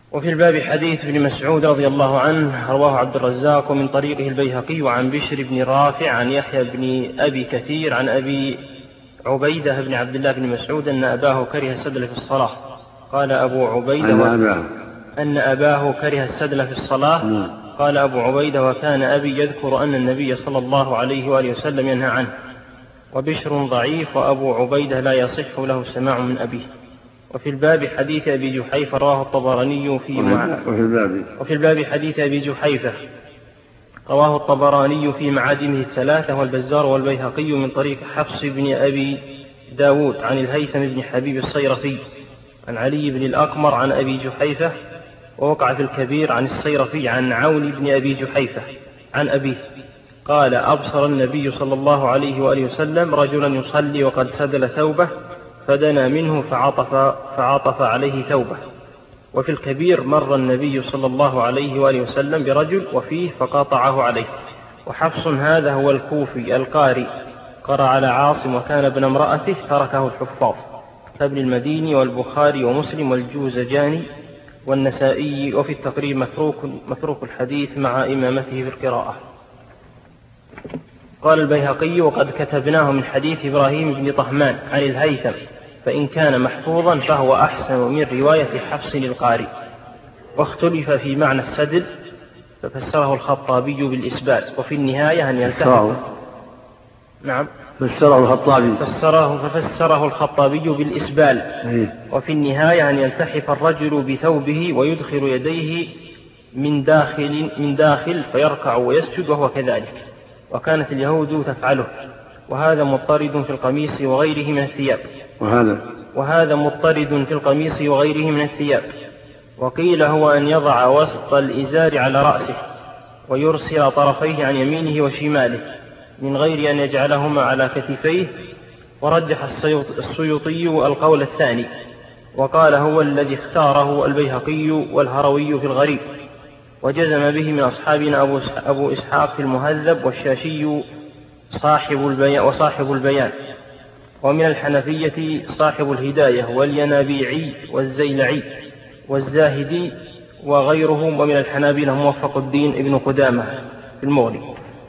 وفي الباب حديث ابن مسعود رضي الله عنه رواه عبد الرزاق ومن طريقه البيهقي وعن بشر بن رافع عن يحيى بن أبي كثير عن أبي عبيدة بن عبد الله بن مسعود أن أباه كره السدل في الصلاة. قال أبو عبيدة و... أن أباه كره السدل في الصلاة. قال أبو عبيدة وكان أبي يذكر أن النبي صلى الله عليه وآله وسلم ينهى عنه. وبشر ضعيف وأبو عبيدة لا يصح له سماع من أبيه. وفي الباب حديث أبي جحيفة رواه الطبراني في مع... وفي الباب وفي الباب حديث أبي جحيفة رواه الطبراني في معاجمه الثلاثة والبزار والبيهقي من طريق حفص بن أبي داود عن الهيثم بن حبيب الصيرفي عن علي بن الأقمر عن أبي جحيفة. ووقع في الكبير عن الصيرفي عن عون بن أبي جحيفة عن أبيه قال أبصر النبي صلى الله عليه وآله وسلم رجلا يصلي وقد سدل ثوبه فدنا منه فعطف, فعطف عليه ثوبه. وفي الكبير مر النبي صلى الله عليه وآله وسلم برجل وفيه فقاطعه عليه. وحفص هذا هو الكوفي القاري قرأ على عاصم وكان ابن امرأته تركه الحفاظ كابن المديني والبخاري ومسلم والجوزجاني والنسائي. وفي التقريب متروك, متروك الحديث مع إمامته في القراءة. قال البيهقي وقد كتبناه من حديث إبراهيم بن طهمان عن الهيثم فإن كان محفوظا فهو أحسن من رواية حفص القاري. واختلف في معنى السدل ففسره الخطابي بالإسبال. وفي النهاية أن يلتحق نعم فسره الخطابي فسره ففسره الخطابي بالإسبال. وفي النهاية أن يلتحف الرجل بثوبه ويدخل يديه من داخل من داخل فيركع ويسجد وهو كذلك. وكانت اليهود تفعله. وهذا مضطرد في القميص وغيره من الثياب. وهذا وهذا مضطرد في القميص وغيره من الثياب. وقيل هو أن يضع وسط الإزار على رأسه ويرسل طرفيه عن يمينه وشماله من غير أن يجعلهما على كتفيه. ورجح السيوطي القول الثاني وقال هو الذي اختاره البيهقي والهروي في الغريب. وجزم به من أصحابنا أبو إسحاق في المهذب والشاشي صاحب البيان وصاحب البيان. ومن الحنفية صاحب الهداية والينابيعي والزيلعي والزاهدي وغيرهم. ومن الحنابلة موفق الدين ابن قدامة في المغني.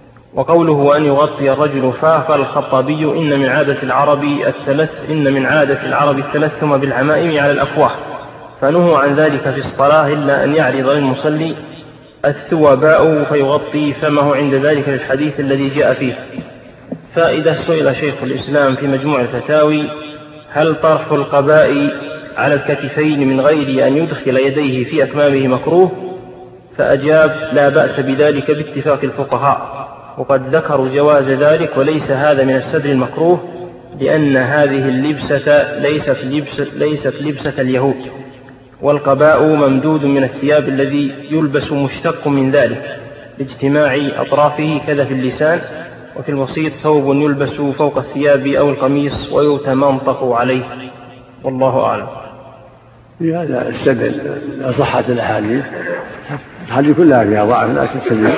وقوله أن يغطي الرجل فاه قال الخطابي إن من عادة العرب التلث إن من عادة العرب التلثم بالعمائم على الأفواه فنهوا عن ذلك في الصلاة إلا أن يعرض للمصلي الثوباء فيغطي فمه عند ذلك للحديث الذي جاء فيه. فإذا سئل شيخ الإسلام في مجموع الفتاوي هل طرح القباء على الكتفين من غير أن يدخل يديه في أكمامه مكروه فأجاب لا بأس بذلك باتفاق الفقهاء. وقد ذكروا جواز ذلك وليس هذا من السدر المكروه لأن هذه اللبسة ليست لبسة, ليست لبسة اليهود. والقباء ممدود من الثياب الذي يلبس مشتق من ذلك لاجتماع أطرافه كذا في اللسان. وفي الوسيط ثوب يلبس فوق الثياب أو القميص ويتمنطق عليه. والله أعلم. في هذا السبل صحت الأحاديث الحديث كلها فيها ضعف لكن سبيل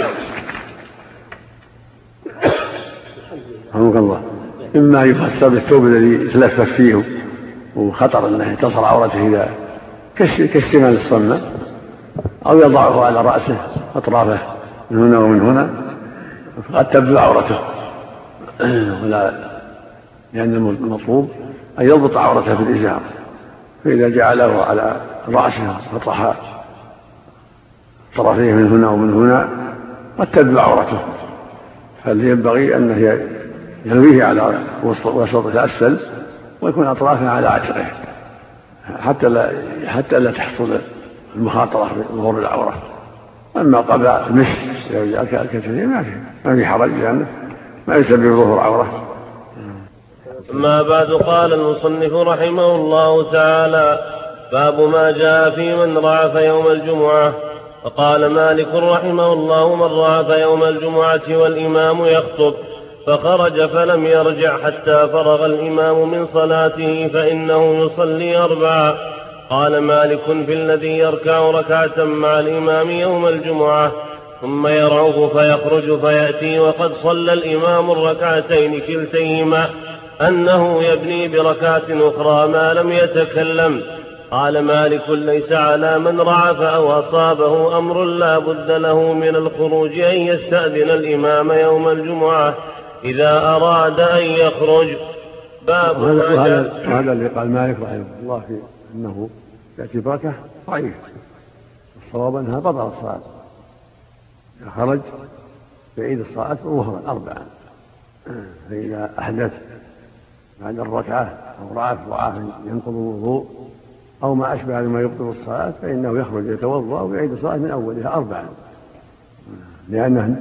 رحمك الله إما يفسر بالثوب الذي يتلفف فيه وخطر أنه تصل عورته إذا كاشتمال الصنة أو يضعه على رأسه أطرافه من هنا ومن هنا قد تبدو عورته ولا لأن المطلوب أن يضبط عورته في الإزار فإذا جعله على رأسه فطرح طرفيه من هنا ومن هنا قد تبدو عورته هل ينبغي أنه يلويه على وسط الأسفل ويكون أطرافه على عاتقه حتى لا حتى لا تحصل المخاطرة بظهور العورة. أما قباء المشط الكثير ما في ما في حرج لأنه ما يسبب ظهور عورة. أما بعد قال المصنف رحمه الله تعالى باب ما جاء في من رعف يوم الجمعة. فقال مالك رحمه الله من رعف يوم الجمعة والإمام يخطب فخرج فلم يرجع حتى فرغ الإمام من صلاته فإنه يصلي أربعة. قال مالك في الذي يركع ركعة مع الإمام يوم الجمعة ثم يرعف فيخرج فيأتي وقد صلى الإمام الركعتين كلتيهما أنه يبني بركعة أخرى ما لم يتكلم. قال مالك ليس على من رعف أو أصابه أمر لا بد له من الخروج أن يستأذن الإمام يوم الجمعة إذا أراد أن يخرج. باب وهذا وهذا اللي قال مالك رحمه الله في أنه يأتي بركة ضعيف. الصواب أنها بطل الصلاة، إذا خرج يعيد الصلاة ظهرا أربعا، فإذا أحدث بعد الركعة أو رعف رعاف ينقض الوضوء أو ما أشبه ما يبطل الصلاة فإنه يخرج يتوضأ ويعيد الصلاة من أولها أربعا، لأنه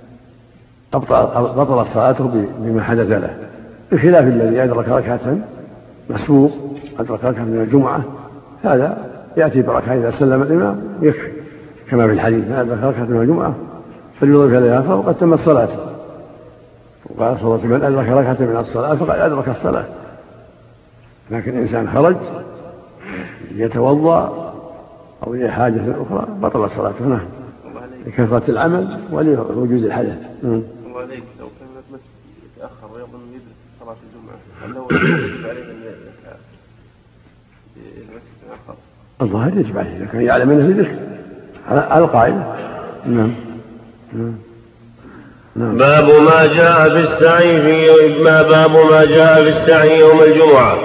بطل صلاته بما حدث له، بخلاف الذي أدرك ركعة مسبوق أدرك ركعة من الجمعة هذا يأتي بركعة إذا سلم الإمام يكفي، كما في الحديث من أدرك ركعة من الجمعة فليضرب عليها فقد تمت صلاته. وقال صلى الله عليه وسلم من أدرك ركعة من الصلاة فقد أدرك الصلاة. لكن الإنسان خرج يتوضأ أو لحاجة أخرى بطل صلاته، نعم، لكثرة العمل ولوجود الحدث. وعليك لو كان المسجد يتأخر ويظن يدرك صلاة الجمعة هل هو يجب عليه أن يركع المسجد آخر؟ الظاهر يجب عليه إذا كان يعلم أنه يدرك على القائل. نعم. نعم. باب ما جاء في السعي في ما باب ما جاء في السعي يوم الجمعة.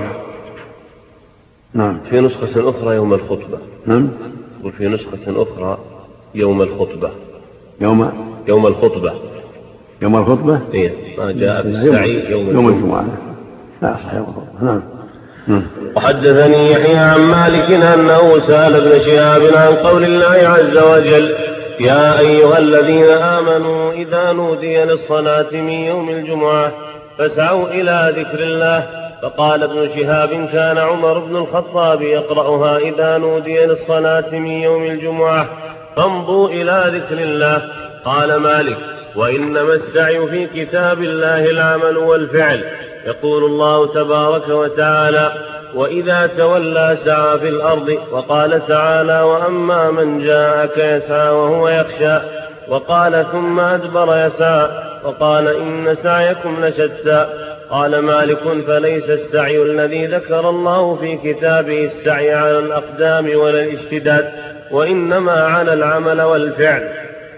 نعم. في نسخة أخرى يوم الخطبة. نعم. وفي نسخة أخرى يوم الخطبة. يوم يوم الخطبة. يوم الخطبة. إيه ما جاء في السعي يوم, يوم الجمعة. لا صحيح يوم الخطبة. نعم. وحدثني يحيى عن مالك أنه سأل ابن شهاب عن قول الله عز وجل يا أيها الذين آمنوا إذا نودي للصلاة من يوم الجمعة فاسعوا إلى ذكر الله. فقال ابن شهاب كان عمر بن الخطاب يقرأها إذا نودي للصلاة من يوم الجمعة فامضوا إلى ذكر الله. قال مالك وإنما السعي في كتاب الله العمل والفعل. يقول الله تبارك وتعالى وإذا تولى سعى في الأرض. وقال تعالى وأما من جاءك يسعى وهو يخشى. وقال ثم أدبر يسعى. وقال إن سعيكم لشتى. قال مالك فليس السعي الذي ذكر الله في كتابه السعي على الأقدام ولا الاشتداد وإنما على العمل والفعل.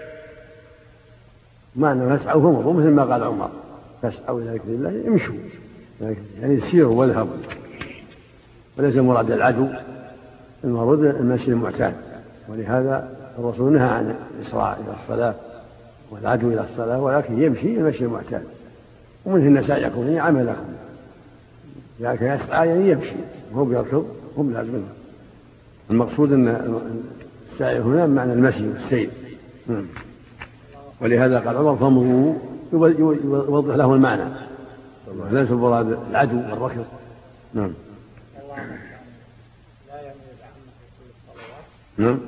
معنى فاسعوا هم مثل ما قال عمر فاسعوا إلى ذكر الله يمشوا يعني سيروا واذهبوا، وليس مراد العدو، المراد المشي المعتاد. ولهذا الرسول نهى عن الإسراع إلى الصلاة والعدو إلى الصلاة، ولكن يمشي المشي المعتاد. ومنهن سعيكم يعني عملكم، لكن يسعى يعني يمشي وهو بيركض هم لازمين. المقصود أن السعي هنا معنى المشي والسير. ولهذا قال عمر فامضوا يوضح له المعنى، ليس المراد العدو والركض. نعم. نعم.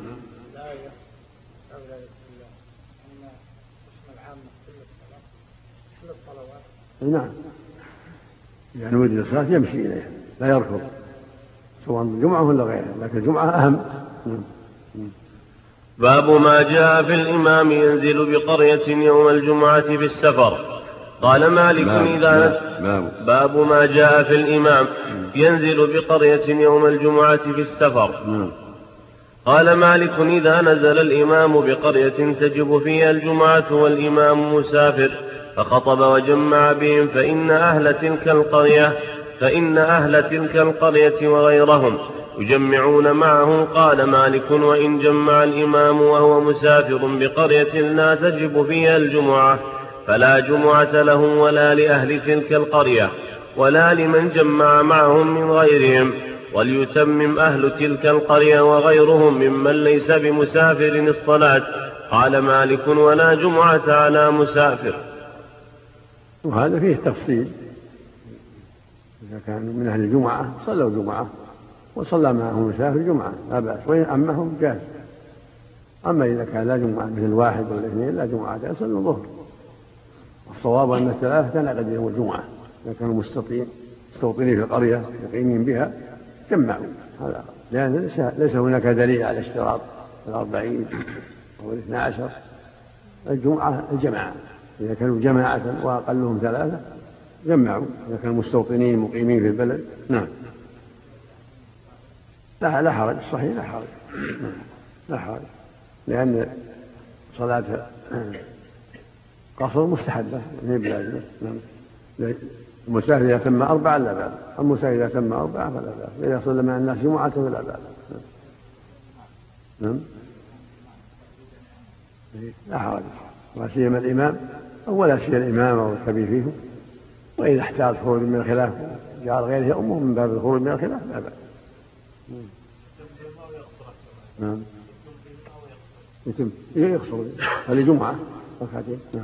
نعم. يعني ولد الصلاة يمشي إليها لا يركض، سواء الجمعة ولا غيرها، لكن الجمعة أهم. باب ما جاء في الإمام ينزل بقرية يوم الجمعة في السفر. قال مالك إذا باب. باب ما جاء في الإمام ينزل بقرية يوم الجمعة في السفر. قال مالك إذا نزل الإمام بقرية تجب فيها الجمعة والإمام مسافر فخطب وجمع بهم فإن أهل تلك القرية فإن أهل تلك القرية وغيرهم يجمعون معه. قال مالك وإن جمع الإمام وهو مسافر بقرية لا تجب فيها الجمعة فلا جمعة لهم ولا لأهل تلك القرية ولا لمن جمع معهم من غيرهم، وليتمم أهل تلك القرية وغيرهم ممن ليس بمسافر الصلاة. قال مالك ولا جمعة على مسافر. وهذا فيه تفصيل، إذا كان من أهل الجمعة صلوا جمعة وصلى معهم مسافر جمعة لا بأس، وإن أمهم جاز. أما إذا كان لا جمعة مثل الواحد ولا اثنين لا جمعة يصلوا الظهر. الصواب أن الثلاثة تنعقد يوم الجمعة إذا كانوا مستوطنين مستوطنين في القرية مقيمين بها جمعوا هذا، لأن ليس هناك دليل على اشتراط الأربعين أو الاثنى عشر. الجمعة الجماعة إذا كانوا جماعة وأقلهم ثلاثة جمعوا إذا كانوا مستوطنين مقيمين في البلد. نعم. لا لا حرج، الصحيح لا حرج، لا حرج، لأن صلاة قصر مستحبة هي بلازمة. المسافر إذا تم أربعة لا بأس، المسافر إذا تم أربعة فلا بأس، وإذا صلى مع الناس جمعة فلا بأس. نعم لا حرج، وسيما الإمام أو ولا سيما الإمام أو الكبير فيهم، وإذا احتاج خروج من الخلاف جعل غيره أمه من باب الخروج من الخلاف لا بأس. نعم يتم يقصر هذه جمعة ركعتين. نعم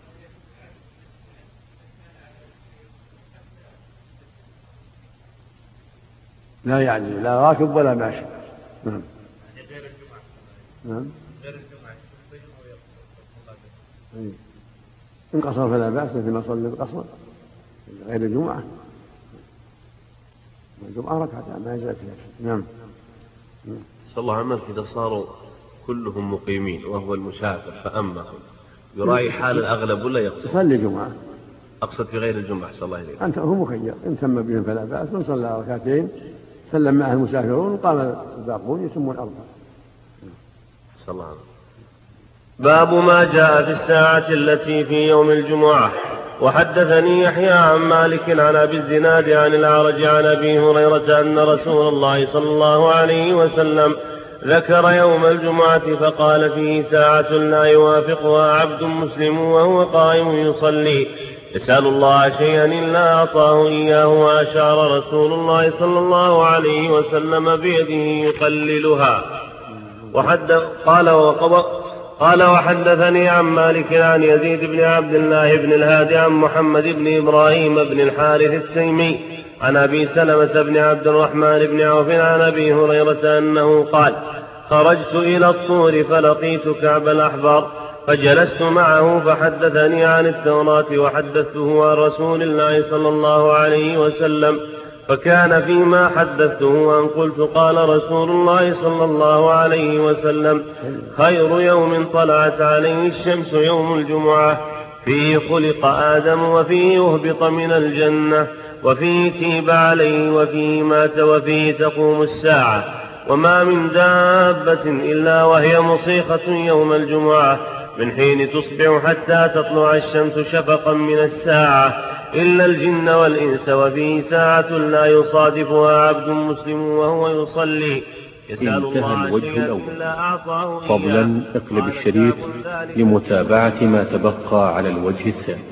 لا يعني لا راكب ولا ماشي. نعم نعم إن قصر فلا بأس مثل ما صلى القصر غير الجمعة، الجمعة ركعتان ما يزال فيها. نعم صلى الله عليه وسلم إذا صاروا كلهم مقيمين وهو المسافر فأمهم يراعي حال الأغلب ولا يقصد؟ يصلي جمعة. أقصد في غير الجمعة صلى الله عليه وسلم. أنت هو مخير، إن تم بهم فلا بأس، من صلى ركعتين سلم معه المسافرون وقام الباقون يتمون أربعة. صلى الله عليه وسلم. باب ما جاء في الساعة التي في يوم الجمعة. وحدثني يحيى عن مالك عن أبي الزناد عن الأعرج عن أبي هريرة أن رسول الله صلى الله عليه وسلم ذكر يوم الجمعة فقال فيه ساعة لا يوافقها عبد مسلم وهو قائم يصلي يسأل الله شيئا إلا أعطاه إياه، وأشار رسول الله صلى الله عليه وسلم بيده يقللها. وحدث قال وقضى قال وحدثني عن مالك عن يزيد بن عبد الله بن الهادي عن محمد بن إبراهيم بن الحارث التيمي عن أبي سلمة بن عبد الرحمن بن عوف عن أبي هريرة أنه قال خرجت إلى الطور فلقيت كعب الأحبار فجلست معه فحدثني عن التوراة وحدثته عن رسول الله صلى الله عليه وسلم، فكان فيما حدثته أن قلت قال رسول الله صلى الله عليه وسلم خير يوم طلعت عليه الشمس يوم الجمعة، فيه خلق آدم وفيه يهبط من الجنة وفيه تيب عليه وفيه مات وفيه تقوم الساعة، وما من دابة إلا وهي مصيخة يوم الجمعة من حين تصبح حتى تطلع الشمس شفقا من الساعة إلا الجن والإنس، وفيه ساعة لا يصادفها عبد مسلم وهو يصلي يسأل الله الوجه شيئا الأول. إلا أعطاه إياه. فضلا اقلب الشريط لمتابعة ما تبقى على الوجه الثاني.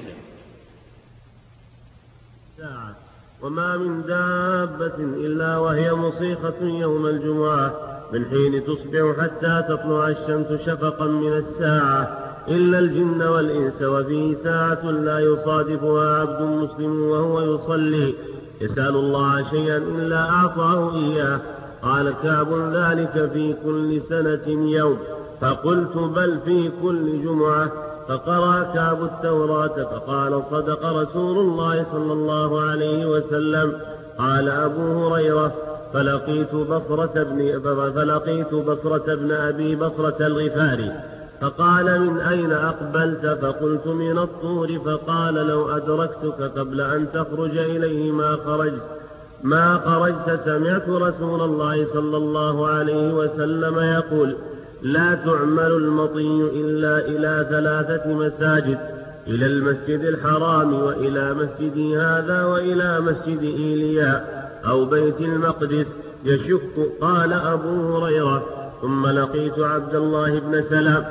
وما من دابة إلا وهي مصيخة يوم الجمعة من حين تصبح حتى تطلع الشمس شفقا من الساعة إلا الجن والإنس، وفيه ساعة لا يصادفها عبد مسلم وهو يصلي يسأل الله شيئا إلا أعطاه إياه. قال كعب ذلك في كل سنة يوم، فقلت بل في كل جمعة. فقرأ كعب التوراة فقال صدق رسول الله صلى الله عليه وسلم. قال أبو هريرة فلقيت بصرة بن, فلقيت بصرة بن أبي بصرة الغفاري فقال من أين أقبلت؟ فقلت من الطور. فقال لو أدركتك قبل أن تخرج إليه ما خرجت ما خرجت سمعت رسول الله صلى الله عليه وسلم يقول لا تعمل المطي إلا إلى ثلاثة مساجد، إلى المسجد الحرام وإلى مسجدي هذا وإلى مسجد إيلياء أو بيت المقدس يشك. قال أبو هريرة ثم لقيت عبد الله بن سلام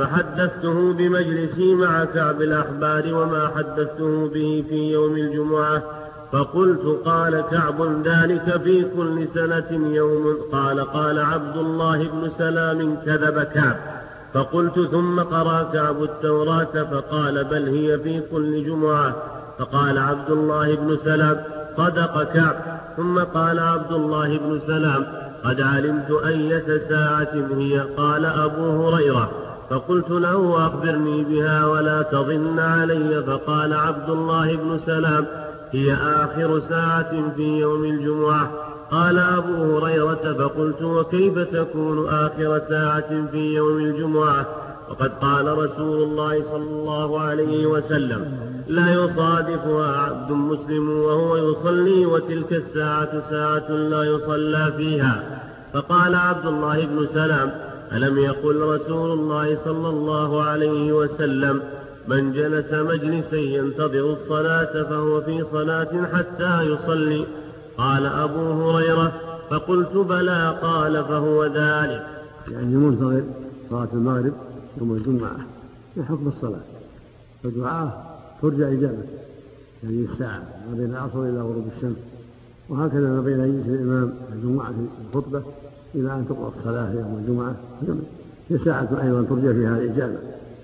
فحدثته بمجلسي مع كعب الأحبار وما حدثته به في يوم الجمعة. فقلت قال كعب ذلك في كل سنة يوم. قال قال عبد الله بن سلام كذب كعب. فقلت ثم قرأ كعب التوراة فقال بل هي في كل جمعة. فقال عبد الله بن سلام صدق كعب. ثم قال عبد الله بن سلام قد علمت أية ساعة هي. قال أبو هريرة فقلت له أخبرني بها ولا تظن علي. فقال عبد الله بن سلام هي آخر ساعة في يوم الجمعة. قال أبو هريرة فقلت وكيف تكون آخر ساعة في يوم الجمعة وقد قال رسول الله صلى الله عليه وسلم لا يصادفها عبد مسلم وهو يصلي وتلك الساعة ساعة لا يصلى فيها فقال عبد الله بن سلام: ألم يقل رسول الله صلى الله عليه وسلم: من جلس مجلسا ينتظر الصلاة فهو في صلاة حتى يصلي؟ قال أبو هريرة: فقلت بلى. قال: فهو ذلك. يعني منتظر صلاة المغرب يوم الجمعة في حكم الصلاة، فدعاء ترجع إجابة، يعني الساعة ما بين العصر إلى غروب الشمس، وهكذا ما بين يجلس الإمام الجمعة في الخطبة إلى أن تقرأ الصلاة يوم الجمعة هي ساعة أيضا ترجع فيها الإجابة.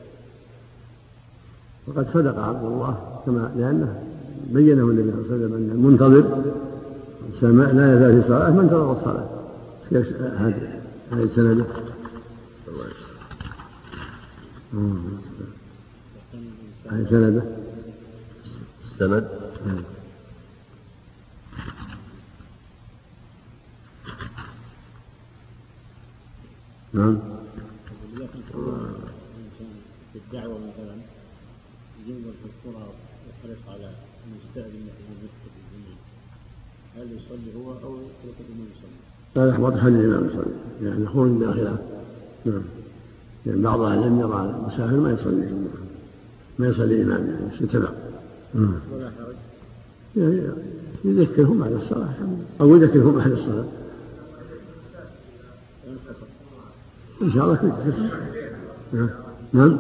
وقد صدق عبد الله كما لأنه بينه النبي صلى الله عليه وسلم أن المنتظر لا يزال في صلاة من انتظر الصلاة. هذه السنة هذه سند السند نعم. في الدعوة مثلا ينظر في الصورة ويحرص على أن يستأذن الإمام يكتب الجميع، هل يصلي هو أو يترك الإمام يصلي؟ لا يحبط حل الإمام يصلي، يعني يخرج بلا خلاف. نعم. يعني بعض أهل العلم يرى المسافر ما يصلي ما يصلي الإمام، يعني يتبع. ولا حرج. يعني يذكرهم بعد الصلاة أو يذكرهم بعد الصلاة إن شاء الله كل شيء. نعم.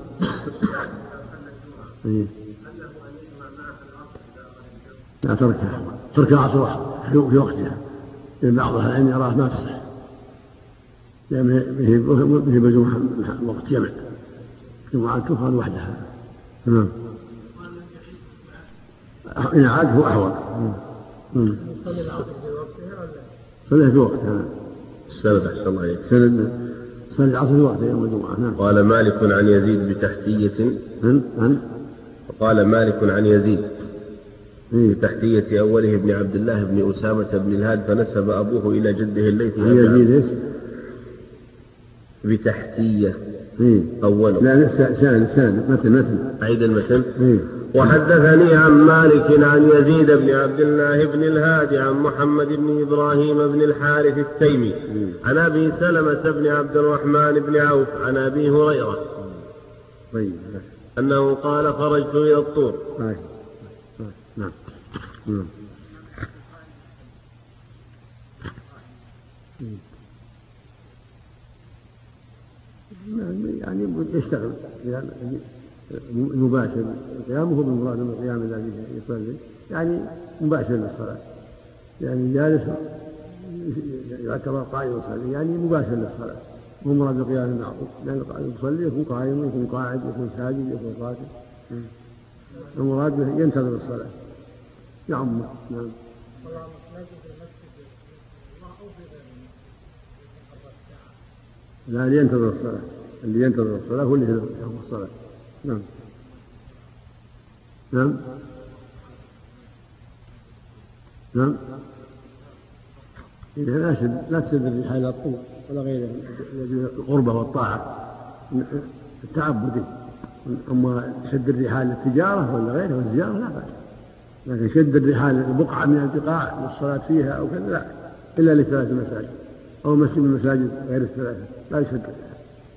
لا تركها ترك العصر في وقتها، لأن بعض أهل العلم يراه ما تصح، لأن به بجمعة وقت جمع جمعة تفعل وحدها. نعم. إن عاد هو أحوط. صلى في وقتها. السند أحسن الله عليك. سند صلى العصر في وقتها يوم الجمعة. نعم. قال مالك عن يزيد بتحتية من؟ قال مالك عن يزيد بتحتية أوله ابن عبد الله بن أسامة بن الهاد، فنسب أبوه إلى جده الليث. يزيد إيش؟ بتحتية إيه؟ أوله. لا سند سند متن متن عيد المتن. إيه؟ وحدثني عن مالك عن يزيد بن عبد الله بن الهاد عن محمد بن إبراهيم بن الحارث التيمي عن أبي سلمة بن عبد الرحمن بن عوف عن أبي هريرة طيب. أنه قال: خرجت إلى الطور. طيب. نعم. نعم. يعني يشتغل مباشر قيامه بالمراد من القيام الذي يصلي، يعني مباشر للصلاة، يعني جالس يعتبر قائم يصلي، يعني مباشر للصلاة، مو مراد القيام المعروف، لأن القائم يصلي يكون قائم يكون قاعد يكون ساجد يكون راكع، المراد ينتظر الصلاة يعمه. نعم. لا، اللي ينتظر الصلاة اللي ينتظر الصلاة هو اللي يحكم الصلاة. نعم. نعم. نعم. إذا لا تشد لا تشد الرحال إلى الطول ولا غيره، القربة والطاعة التعبدي. أما شد الرحال للتجارة ولا غيره والزيارة لا بأس، لكن شد الرحال بقعة من البقاع للصلاة فيها أو كذا لا، إلا لثلاث مساجد أو مسجد من المساجد غير الثلاثة لا يشد الرحال.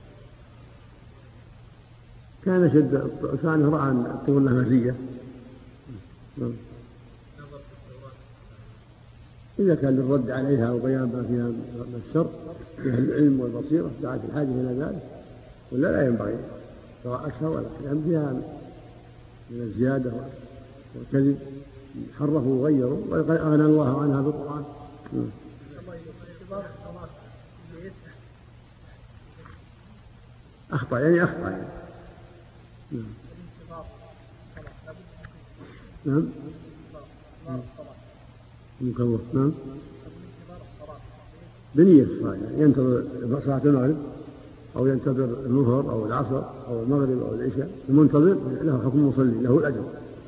كان شد كان رأى أن الطول له مزية. إذا كان للرد عليها وبيان ما فيها من الشر فيها العلم والبصيرة دعت الحاجة إلى ذلك، ولا لا ينبغي سواء أكثر ولا أقل، فيها من الزيادة والكذب حرفوا وغيروا وأغنى الله عنها بالقرآن. أخطأ يعني أخطأ يعني. نعم. مكوف. نعم. بنية الصلاة، يعني ينتظر صلاة المغرب أو ينتظر الظهر أو العصر أو المغرب أو العشاء، المنتظر له حكم مصلي له الأجر.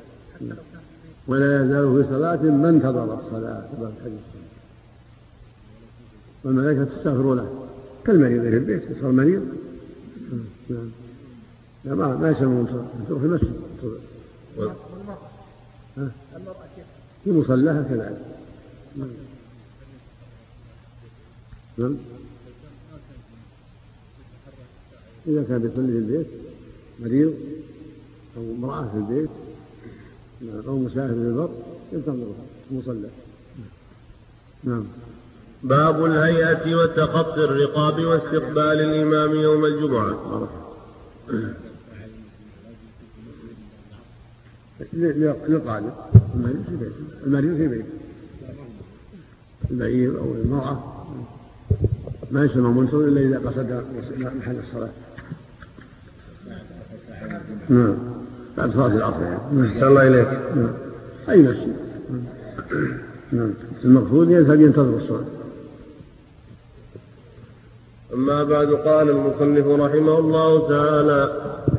ولا يزال في صلاة ما انتظر الصلاة باب الحديث، والملائكة تستغفر له كالمريض في البيت يصير مريض. نعم. لا ما ما يسمى منتظر، تروح المسجد في مصلاها كذلك. نعم. إذا كان بيصلي في البيت مريض أو امرأة في البيت أو مسافر في البر ينتظرها مصلى. نعم. باب الهيئة وتخطي الرقاب واستقبال الإمام يوم الجمعة. يقعد المريض في بيته، المريض في بيته، البعير أو المرأة ما يسمى منتظر إلا إذا قصد محل الصلاة. نعم. بعد صلاة العصر يعني. صلى الله إليك. نعم. أي مسجد. نعم. المقصود ينتظر الصلاة. أما بعد قال المصنف رحمه الله تعالى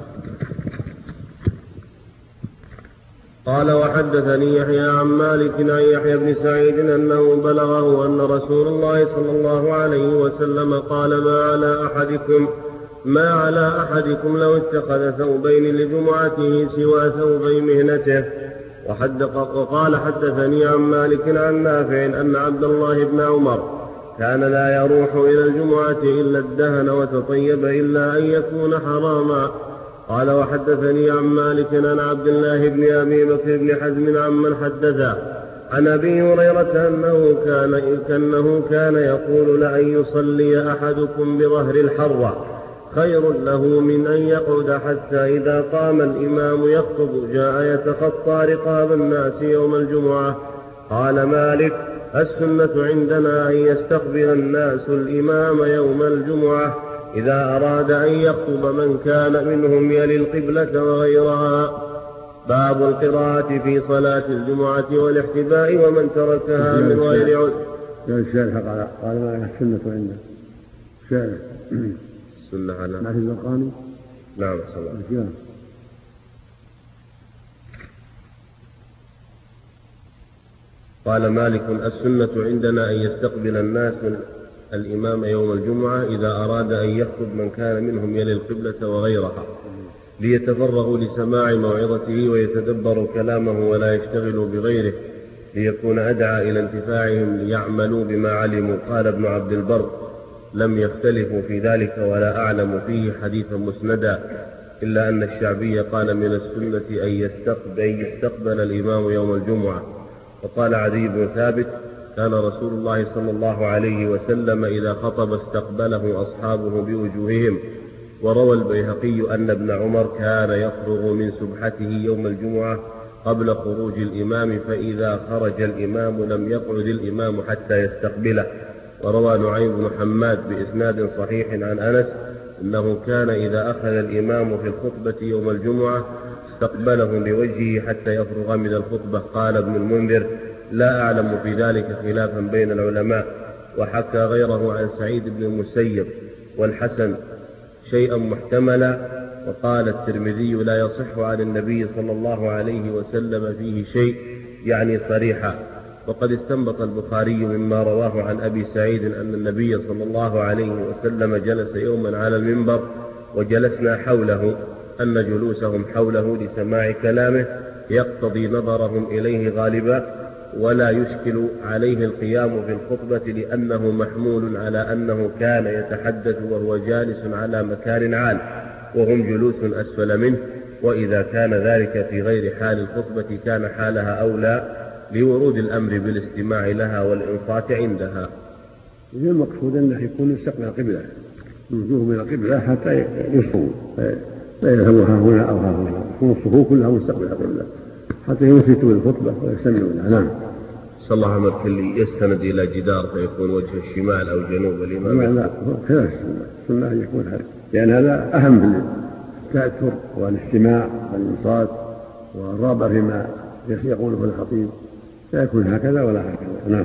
قال وحدثني يحيى عن مالك عن يحيى بن سعيد أنه بلغه أن رسول الله صلى الله عليه وسلم قال ما على أحدكم ما على أحدكم لو اتخذ ثوبين لجمعته سوى ثوبي مهنته. وقال حدثني عن مالك عن نافع أن عبد الله بن عمر كان لا يروح إلى الجمعة إلا الدهن وتطيب إلا أن يكون حراما. قال وحدثني عن مالك عن عبد الله بن أبي بكر بن حزم عمن حدثه عن أبي هريرة أنه كان كأنه كان يقول لأن يصلي أحدكم بظهر الحرة خير له من أن يقعد حتى إذا قام الإمام يخطب جاء يتخطى رقاب الناس يوم الجمعة. قال مالك السنة عندنا أن يستقبل الناس الإمام يوم الجمعة إذا أراد أن يخطب من كان منهم يلي القبلة وغيرها. باب القراءة في صلاة الجمعة والاحتباء ومن تركها من غير عذر. الشارح قال قال ما السنة عنده شارح السنة على ما في البرقاني. نعم صلى الله. قال مالك السنة عندنا أن يستقبل الناس من الإمام يوم الجمعة إذا أراد أن يخطب من كان منهم يلي القبلة وغيرها ليتفرغوا لسماع موعظته ويتدبروا كلامه ولا يشتغلوا بغيره ليكون أدعى إلى انتفاعهم ليعملوا بما علموا. قال ابن عبد البر لم يختلفوا في ذلك ولا أعلم فيه حديثا مسندا إلا أن الشعبي قال من السنة أن يستقبل, يستقبل الإمام يوم الجمعة. وقال عدي بن ثابت كان رسول الله صلى الله عليه وسلم إذا خطب استقبله أصحابه بوجوههم. وروى البيهقي أن ابن عمر كان يفرغ من سبحته يوم الجمعة قبل خروج الإمام فإذا خرج الإمام لم يقعد الإمام حتى يستقبله. وروى نعيم بن حماد بإسناد صحيح عن أنس أنه كان إذا أخذ الإمام في الخطبة يوم الجمعة استقبله بوجهه حتى يفرغ من الخطبة. قال ابن المنذر لا أعلم في ذلك خلافا بين العلماء. وحكى غيره عن سعيد بن المسيب والحسن شيئا محتملا. وقال الترمذي لا يصح عن النبي صلى الله عليه وسلم فيه شيء يعني صريحا. وقد استنبط البخاري مما رواه عن أبي سعيد أن النبي صلى الله عليه وسلم جلس يوما على المنبر وجلسنا حوله أن جلوسهم حوله لسماع كلامه يقتضي نظرهم إليه غالبا ولا يشكل عليه القيام في الخطبة لأنه محمول على أنه كان يتحدث وهو جالس على مكان عال وهم جلوس أسفل منه. وإذا كان ذلك في غير حال الخطبة كان حالها أولى لورود الأمر بالاستماع لها والإنصات عندها. إذا المقصود أنه يكون يستقبل القبلة الوجوه من القبلة حتى يصفوا لا يذهبوا هنا أو هنا يكون الصفوف كلها مستقبل القبلة حتى ينصتوا للخطبة ويستمعوا لها. نعم. صلى الله عليه وسلم يستند إلى جدار فيكون وجه الشمال أو جنوب الإمام. لا خلاف السنة السنة أن يكون هذا لأن هذا أهم في التأثر والاستماع والإنصات والرغبة فيما يقوله الخطيب لا يكون هكذا ولا هكذا. نعم.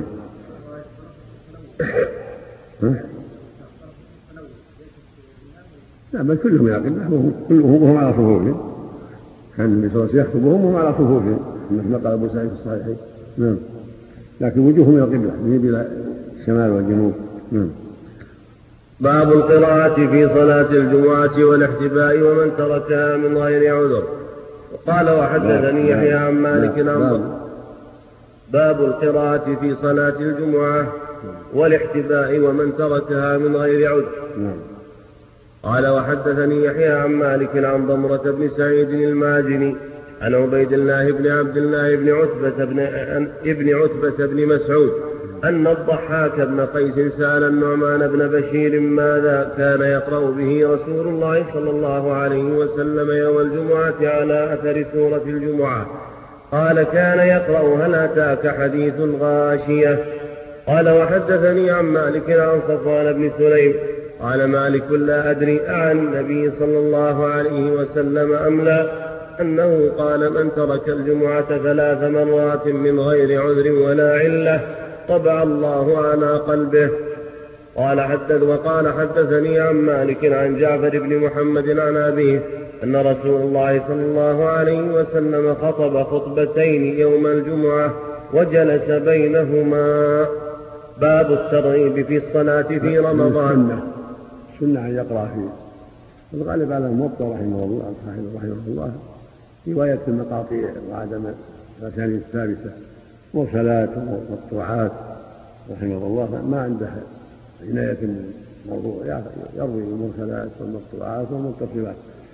لا بل كلهم يقبلون كلهم على صفوفهم كان النبي صلى الله عليه وسلم يخطبهم وهم على صفوفهم مثل قال أبو سعيد في الصحيحين. نعم. لكن وجوههم الى القبلة من بلا الشمال والجنوب. نعم. باب القراءة في صلاة الجمعة والاحتباء ومن تركها من غير عذر. وقال وحدثني يحيى عن مالك عن باب القراءة في صلاة الجمعة والاحتباء ومن تركها من غير عذر. قال وحدثني يحيى عن مالك عن ضمرة بن سعيد المازني عن عبيد الله بن عبد الله بن عتبة بن, ابن عتبة بن مسعود أن الضحاك بن قيس سأل النعمان بن بشير ماذا كان يقرأ به رسول الله صلى الله عليه وسلم يوم الجمعة على أثر سورة الجمعة. قال كان يقرأ هل أتاك حديث الغاشية. قال وحدثني عن مالك عن صفوان بن سليم قال مالك لا أدري عن النبي صلى الله عليه وسلم أم لا أنه قال من ترك الجمعة ثلاث مرات من غير عذر ولا علة طبع الله على قلبه. قال حدث وقال حدثني عن مالك عن جعفر بن محمد عن أبيه أن رسول الله صلى الله عليه وسلم خطب خطبتين يوم الجمعة وجلس بينهما. باب الترغيب في الصلاة في رمضان. السنة أن يقرأ فيه الغالب على الموطأ رحمه الله رحمه الله رواية المقاطيع وعدم الأسانيد الثابتة مرسلات ومقطوعات رحمه الله ما عنده عناية بالموضوع يروي المرسلات والمقطوعات والمتصلات.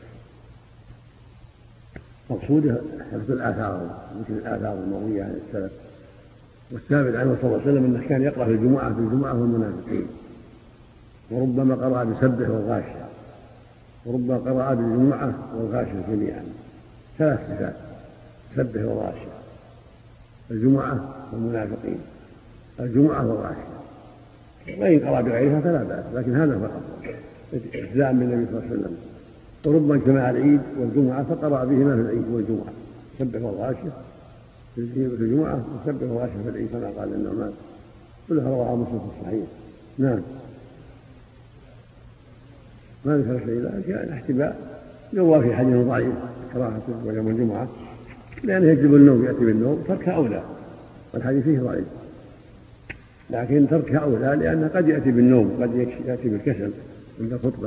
مقصوده حفظ الآثار مثل الآثار المروية عن السلف. والثابت عنه صلى الله عليه وسلم أنه كان يقرأ في الجمعة في الجمعة والمنافقين وربما قرأ بسبح والغاشية وربما قرأ بالجمعة والغاشية جميعا ثلاث صفات سبح والغاشية الجمعة والمنافقين الجمعة والغاشية. وإن قرأ بغيرها فلا بأس لكن هذا هو الأفضل ابتداء من النبي صلى الله عليه وسلم. وربما اجتمع العيد والجمعة فقرأ بهما في العيد والجمعة سبح والغاشية في الجمعة وسبح والغاشية في العيد كما قال النعمان كلها رواه مسلم في الصحيح. نعم ما ذكر شيء لكن الاحتباء يروى في حديث ضعيف كراهته ويوم الجمعة لأنه يجلب النوم يأتي بالنوم تركها أولى والحديث فيه ضعيف لكن تركها أولى لأنه قد يأتي بالنوم قد يأتي بالكسل عند الخطبة.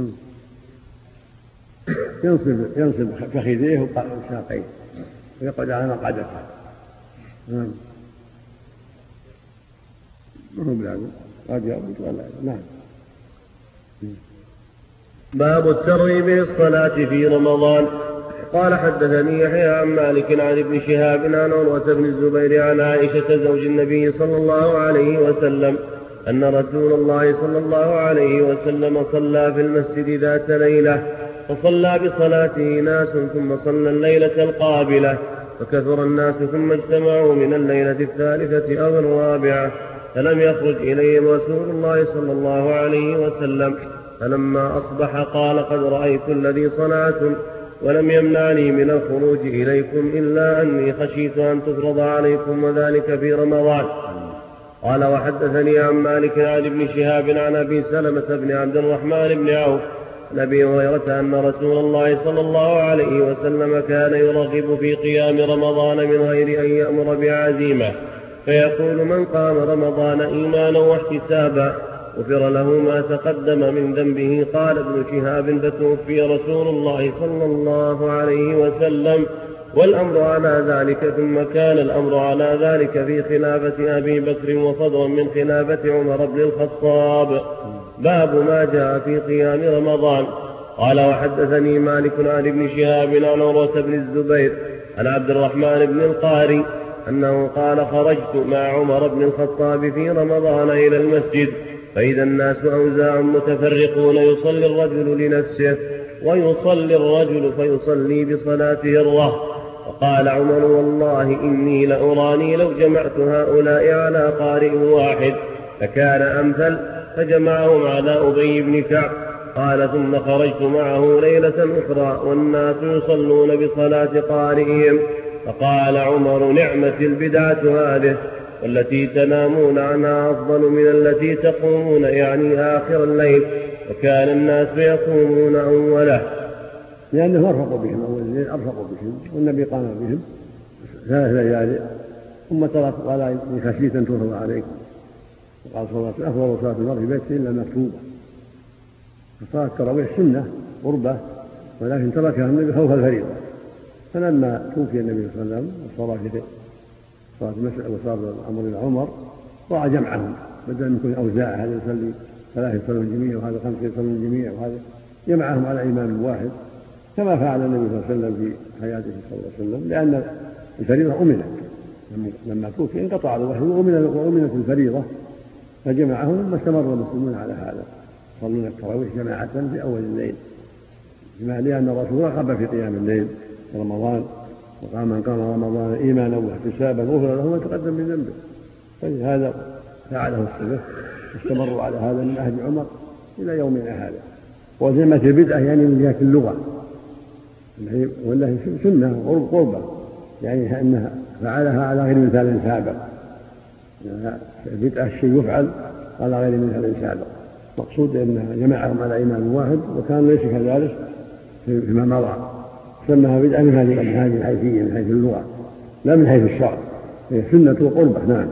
ينصب ينصب فخذيه وساقيه ويقعد على مقعدته. نعم ما هو بلازم قد يربط ولا نعم. باب الترغيب بالصلاة في رمضان. قال حدثني يحيى عن مالك عن ابن شهاب عن عروة بن الزبير عن عائشة زوج النبي صلى الله عليه وسلم أن رسول الله صلى الله عليه وسلم صلى في المسجد ذات ليلة فصلى بصلاته ناس ثم صلى الليلة القابلة فكثر الناس ثم اجتمعوا من الليلة الثالثة أو الرابعة فلم يخرج إليهم رسول الله صلى الله عليه وسلم. فلما أصبح قال قد رأيت الذي صنعتم ولم يمنعني من الخروج إليكم إلا أني خشيت أن تفرض عليكم وذلك في رمضان. قال وحدثني عن مالك عن ابن شهاب عن أبي سلمة بن عبد الرحمن بن عوف عن أبي هريرة أن رسول الله صلى الله عليه وسلم كان يرغب في قيام رمضان من غير أن يأمر بعزيمة فيقول من قام رمضان إيمانا واحتسابا غفر له ما تقدم من ذنبه. قال ابن شهاب فتوفي رسول الله صلى الله عليه وسلم والأمر على ذلك ثم كان الأمر على ذلك في خلافة أبي بكر وصدرا من خلافة عمر بن الخطاب. باب ما جاء في قيام رمضان. قال وحدثني مالك عن ابن شهاب عن عروة بن الزبير عن عبد الرحمن بن القاري أنه قال خرجت مع عمر بن الخطاب في رمضان إلى المسجد فإذا الناس أوزاع متفرقون يصلي الرجل لنفسه ويصلي الرجل فيصلي بصلاته الرهط. فقال عمر والله إني لأراني لو جمعت هؤلاء على قارئ واحد فكان أمثل فجمعهم على أبي بن كعب. قال ثم خرجت معه ليلة أخرى والناس يصلون بصلاة قارئهم فقال عمر نعمة البدعة هذه والتي تنامون عنها أفضل من التي تقومون يعني آخر الليل وكان الناس يقومون أوله. لأنه أرفق بهم أول الليل أرفق بهم والنبي قام بهم ثلاث ليالي ثم ترك قال إني خشيت أن تفرض عليكم وقال صلى الله عليه وسلم أفضل صلاة المرء في بيته إلا مكتوبة. فصلاة التراويح سنة قربة ولكن تركها النبي خوف الفريضة. فلما توفي النبي صلى الله عليه وسلم وصار في صلاة المسجد وصار الأمر إلى عمر راى جمعهم بدل من يكون أوزاع، هذا يصلي ثلاثة يصلون جميع وهذا خمسة يصلون جميع وهذا جمعهم على إمام واحد كما فعل النبي صلى الله عليه وسلم في حياته صلى الله عليه وسلم، لأن الفريضة أمنت لما توفي انقطع الوحي وأمنت الفريضة فجمعهم ثم استمر المسلمون على هذا يصلون التراويح جماعة في أول الليل، لأن الرسول رغب في قيام الليل في رمضان وقام من قام رمضان إيمانا واحتسابا غفر له ما تقدم من ذنبه، فهذا فعله السلف واستمروا على هذا من عهد عمر إلى يومنا هذا. وزمة البدعة يعني من جهة اللغة ولا سنة قربة، يعني أنها فعلها على غير مثال سابق، البدعة الشيء يفعل على غير مثال سابق، مقصود أنها جمعهم على إمام واحد وكان ليس كذلك فيما مضى، سماها بدعة من هذه الحيثية من حيث اللغة لا من حيث الشرع، هي سنة وقربة. نعم،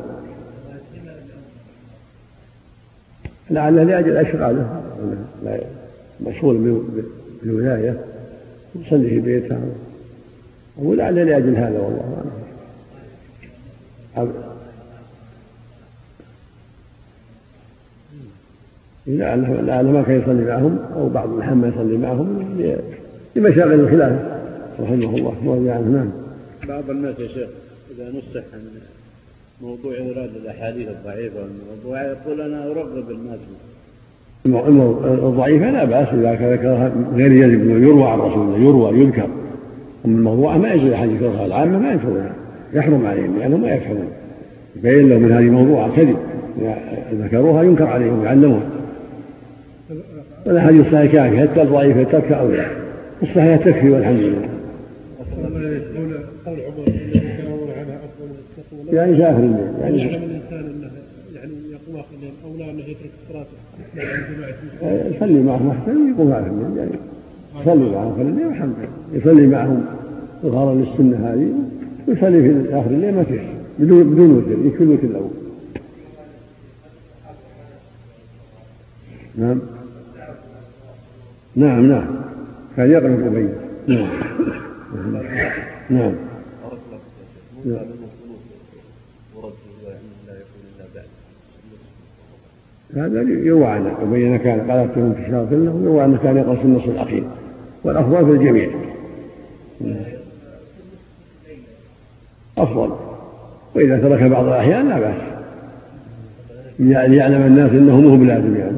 لعله لأجل أشغاله مشغول بالولاية يصلي في بيته، ولعله لأجل هذا والله أعلم. لعله ما كان يصلي معهم أو بعض الأحيان ما يصلي معهم لمشاغل الخلافة رحمه الله ويعني. نعم. بعض الناس يا شيخ إذا نصح عن موضوع إيراد الأحاديث الضعيفة والموضوع يقول أنا أرغب الناس الضعيفة لا بأس إذا ذكرها غير يجب يروى عن رسول الله يروى يذكر، أما الموضوع ما يجوز أحد يذكرها العامة ما ينكرونها يحرم عليهم لأنهم ما يفهمون، يبين لهم من هذه موضوع كذب ذكروها ينكر عليهم ويعلمون. والأحاديث الصحيحة كافية حتى الضعيفة ترك أولى، الصحيحة تكفي والحمد لله. قول عمر الذي يتناول عنها أفضل التقوى يعني في آخر الليل يعني يعلم الإنسان أنه يعني يقوم آخر الليل أو لا أنه يترك صلاته يصلي معهم أحسن ويقوم آخر الليل، يعني يصلي معهم آخر الليل والحمد لله، يصلي معهم إظهارا للسنة هذه ويصلي في آخر الليل ما فيش بدون بدون وتر يكفي الوتر الأول. نعم نعم نعم كان يقرأ أبي. نعم نعم هذا يروى عنه وبين كان قالتهم في شهر كله ويروى أنه كان يقرأ في النصف الأخير والأفضل في الجميع أفضل، وإذا ترك بعض الأحيان لا بأس ليعلم الناس أنه مو بلازم يعني.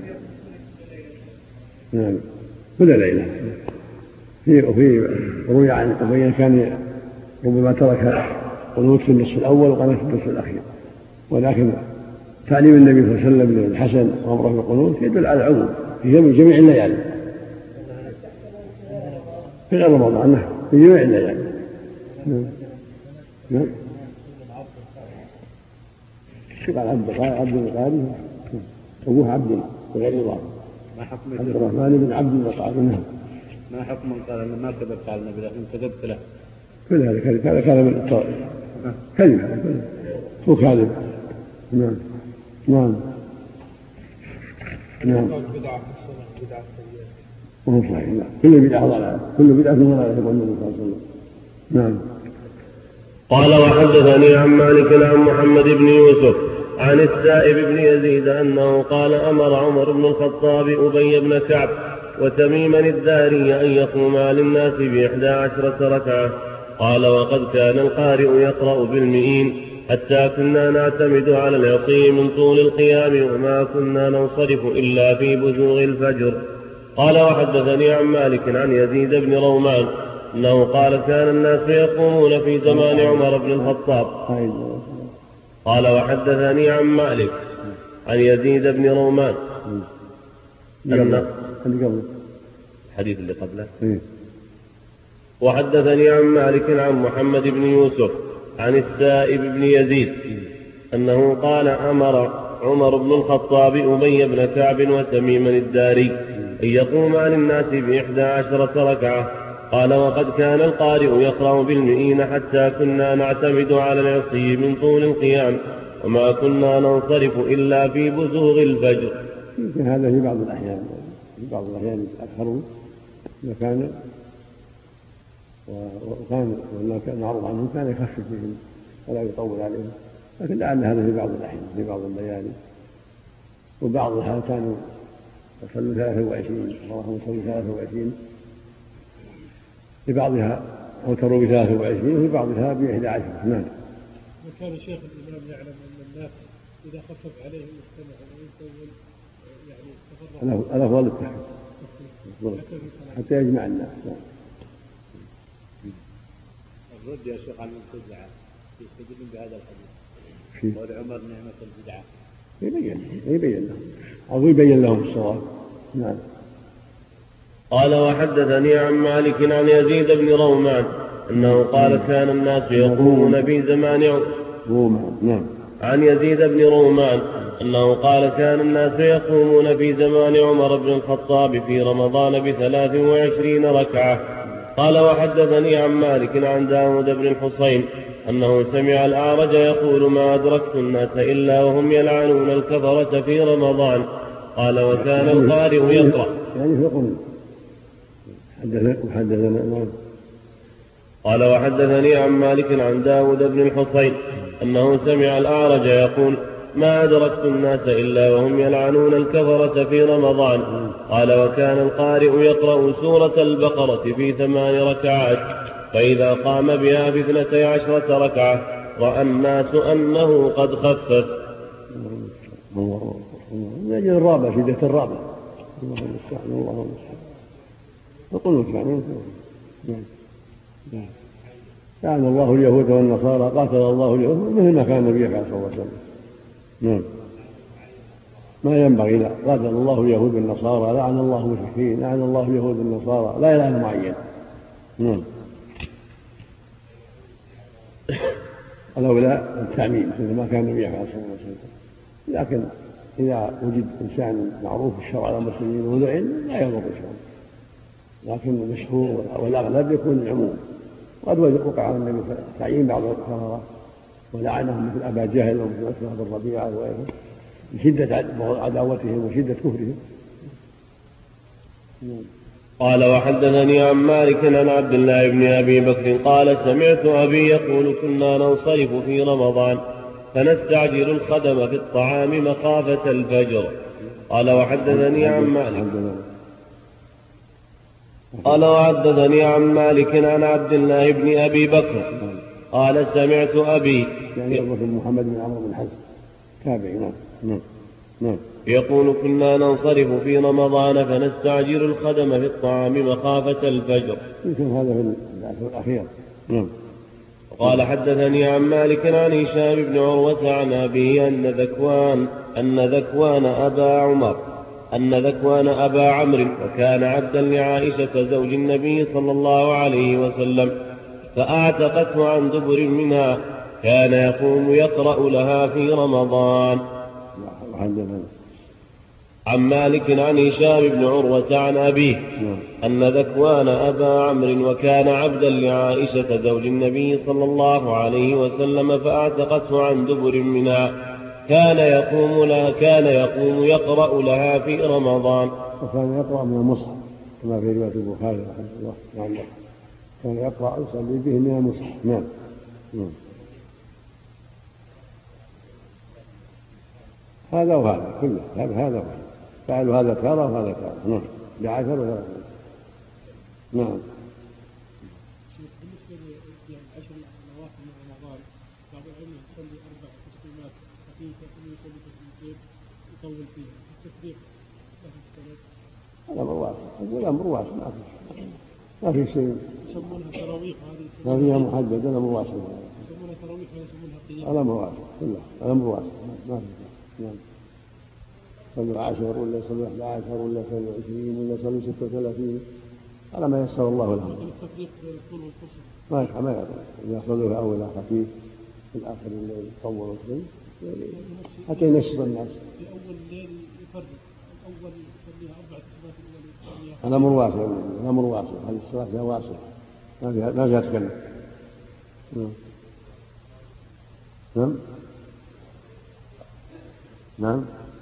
نعم كل ليلة في وفي روي عن أبي كان ربما ترك قنوت في النصف الأول وقنوت في النصف الأخير، ولكن تعليم النبي صلى الله عليه وسلم للحسن وأمره بالقنوت يدل على العموم في جميع الليالي في غير رمضان في جميع الليالي. نعم قال عبد عبد القادر أبوه عبد بغير الله ما حكم عبد الرحمن بن عبد القادر. نعم ما حكم من قال أن ما كذبت على النبي لكن كذبت له؟ كل هذا كذب، هذا كلام كذب هذا هو كاذب. نعم نعم نعم وهو صحيح. كل بدعة ضلالة كل بدعة ضلالة يقول النبي صلى الله عليه وسلم. نعم. قال وحدثني عن مالك عن محمد بن يوسف عن السائب بن يزيد أنه قال أمر عمر بن الخطاب أبي بن كعب وتميما الداري أن يقوما للناس بإحدى عشرة ركعة. قال وقد كان القارئ يقرأ بالمئين حتى كنا نعتمد على العصي من طول القيام وما كنا ننصرف إلا في بزوغ الفجر. قال وحدثني عن مالك عن يزيد بن رومان أنه قال كان الناس يقومون في زمان عمر بن الخطاب. قال وحدثني عن مالك عن يزيد بن رومان أن الحديث اللي قبله. وحدثني عن مالك عن محمد بن يوسف عن السائب بن يزيد أنه قال أمر عمر بن الخطاب أبي بن كعب وتميما الداري أن يقوما للناس بإحدى عشرة ركعة. قال وقد كان القارئ يقرأ بالمئين حتى كنا نعتمد على العصي من طول القيام وما كنا ننصرف إلا في بزوغ الفجر. هذا في بعض الأحيان في بعض الأحيان يتأخرون إذا كان وكان وما كان معروف عنهم كان يخفف بهم ولا يطول عليهم، لكن لعل هذا في بعض الأحيان في بعض الليالي وبعضها كانوا يصلوا ثلاثة وعشرين اللهم صل ثلاثة وعشرين، لبعضها أوتروا بثلاثة وعشرين وفي بعضها بإحدى عشر. نعم. وكان شيخ الإمام يعلم أن الناس إذا خفف عليهم يجتمعوا ويسوون يعني تفرق الأفضل التحريم حتى يجمع الناس. الرد يا شيخ عن البدعة يستدلون بهذا الحديث قول عمر نعمة البدعة يبين يبين لهم أو يبين لهم الصواب. نعم. قال وحدثني عن مالك عن يزيد بن رومان أنه قال كان الناس يقومون في زمان رومان. نعم. عن يزيد بن رومان أنه قال كان الناس يقومون في زمان عمر بن الخطاب في رمضان بثلاث وعشرين ركعة. قال وحدثني عن مالك عن داود بن الحصين أنه سمع الأعرج يقول ما أدركت الناس إلا وهم يلعنون الكفرة في رمضان. قال وكان القارئ يقرأ يعني يقول حدثنا. قال وحدثني عن مالك عن داود بن الحصين أنه سمع الأعرج يقول ما أدركت الناس إلا وهم يلعنون الكفرة في رمضان. قال وكان القارئ يقرأ سورة البقرة في ثمان ركعات، فإذا قام بها في اثنتي عشرة ركعة رأى الناس أنه قد خفف. نجد الرابع شدة الرابع. الله المستعان الله المستعان. يقول لك لعن الله اليهود والنصارى قاتل الله اليهود مثل ما كان النبي صلى الله عليه وسلم. نعم. ما ينبغي لا قاتل الله اليهود والنصارى لعن الله المشركين لعن الله اليهود والنصارى لا إله معين. نعم. الأولى التعميم مثل ما كان النبي صلى الله عليه وسلم، لكن إذا وجد إنسان معروف الشرع على المسلمين ولعن لا يضر شيئا، لكن المشهور والأغلب يكون العموم. قد وقع على النبي تعيين بعض الكفرة ولعنهم مثل أبا جهل ومثل أسماء بن ربيعة وغيرهم لشدة عداوتهم وشدة كفرهم. قال وحدثني عن مالك عن عبد الله بن أبي بكر قال سمعت أبي يقول كنا ننصرف في رمضان فنستعجل الخدم في الطعام مخافة الفجر. قال وحدثني عن مالك قال وحدثني عن مالك عن عبد الله بن أبي بكر قال سمعت أبي يعني محمد بن عمرو بن حزم تابعي. نعم. نعم. يقول كنا ننصرف في رمضان فنستعجل الخدم في الطعام مخافة الفجر. يمكن هذا في العشر الأخير. نعم. قال حدثني عن مالك عن هشام بن عروة عن أبيه أن ذكوان أن ذكوان أبا عمر أن ذكوان أبا عمرو وكان عبدا لعائشة زوج النبي صلى الله عليه وسلم فأعتقته عن دبر منها كان يقوم يقرأ لها في رمضان. عن مالك عن هشام بن عروة عن أبيه أن ذكوان أبا عمرو وكان عبدا لعائشة زوج النبي صلى الله عليه وسلم فأعتقته عن دبر منها كان يقوم لها كان يقوم يقرأ لها في رمضان. وكان يقرأ من المصحف كما في رواية البخاري رحمه الله. نعم. كان يقرأ يصلي به من المصحف. نعم. نعم. هذا وهذا كله هذا وهذا فعلوا هذا تارة وهذا تارة. نعم. بعشر وهذا. نعم. بالنسبة لعشر نوافل من رمضان بعض العلم يصلي أربع تسليمات خفيفة ثم يصلي تسليمتين يطول فيها التسبيح له الصلاة. الأمر واسع والأمر واسع ما في ما في شيء. يسمونها تراويح هذه. ما فيها محدد الأمر واسع. يسمونها تراويح ولا يسمونها قيام. الأمر واسع كله الأمر واسع ما في. نعم. صلوا عشر ولا صلوا أحد عشر ولا صلوا عشرين ولا صلوا ستة وثلاثين على ما يسر الله لهم. ما يفعل ما يفعل إذا صلوا في أول خفيف في الآخر الليل يطول شيء حتى ينشط الناس. في أول الليل يفرق الأول يصليها أربعة صلوات الأول. الأمر واسع الأمر واسع هذه الصلاة فيها واسع ما فيها ما فيها تكلم. نعم. نعم. نعم.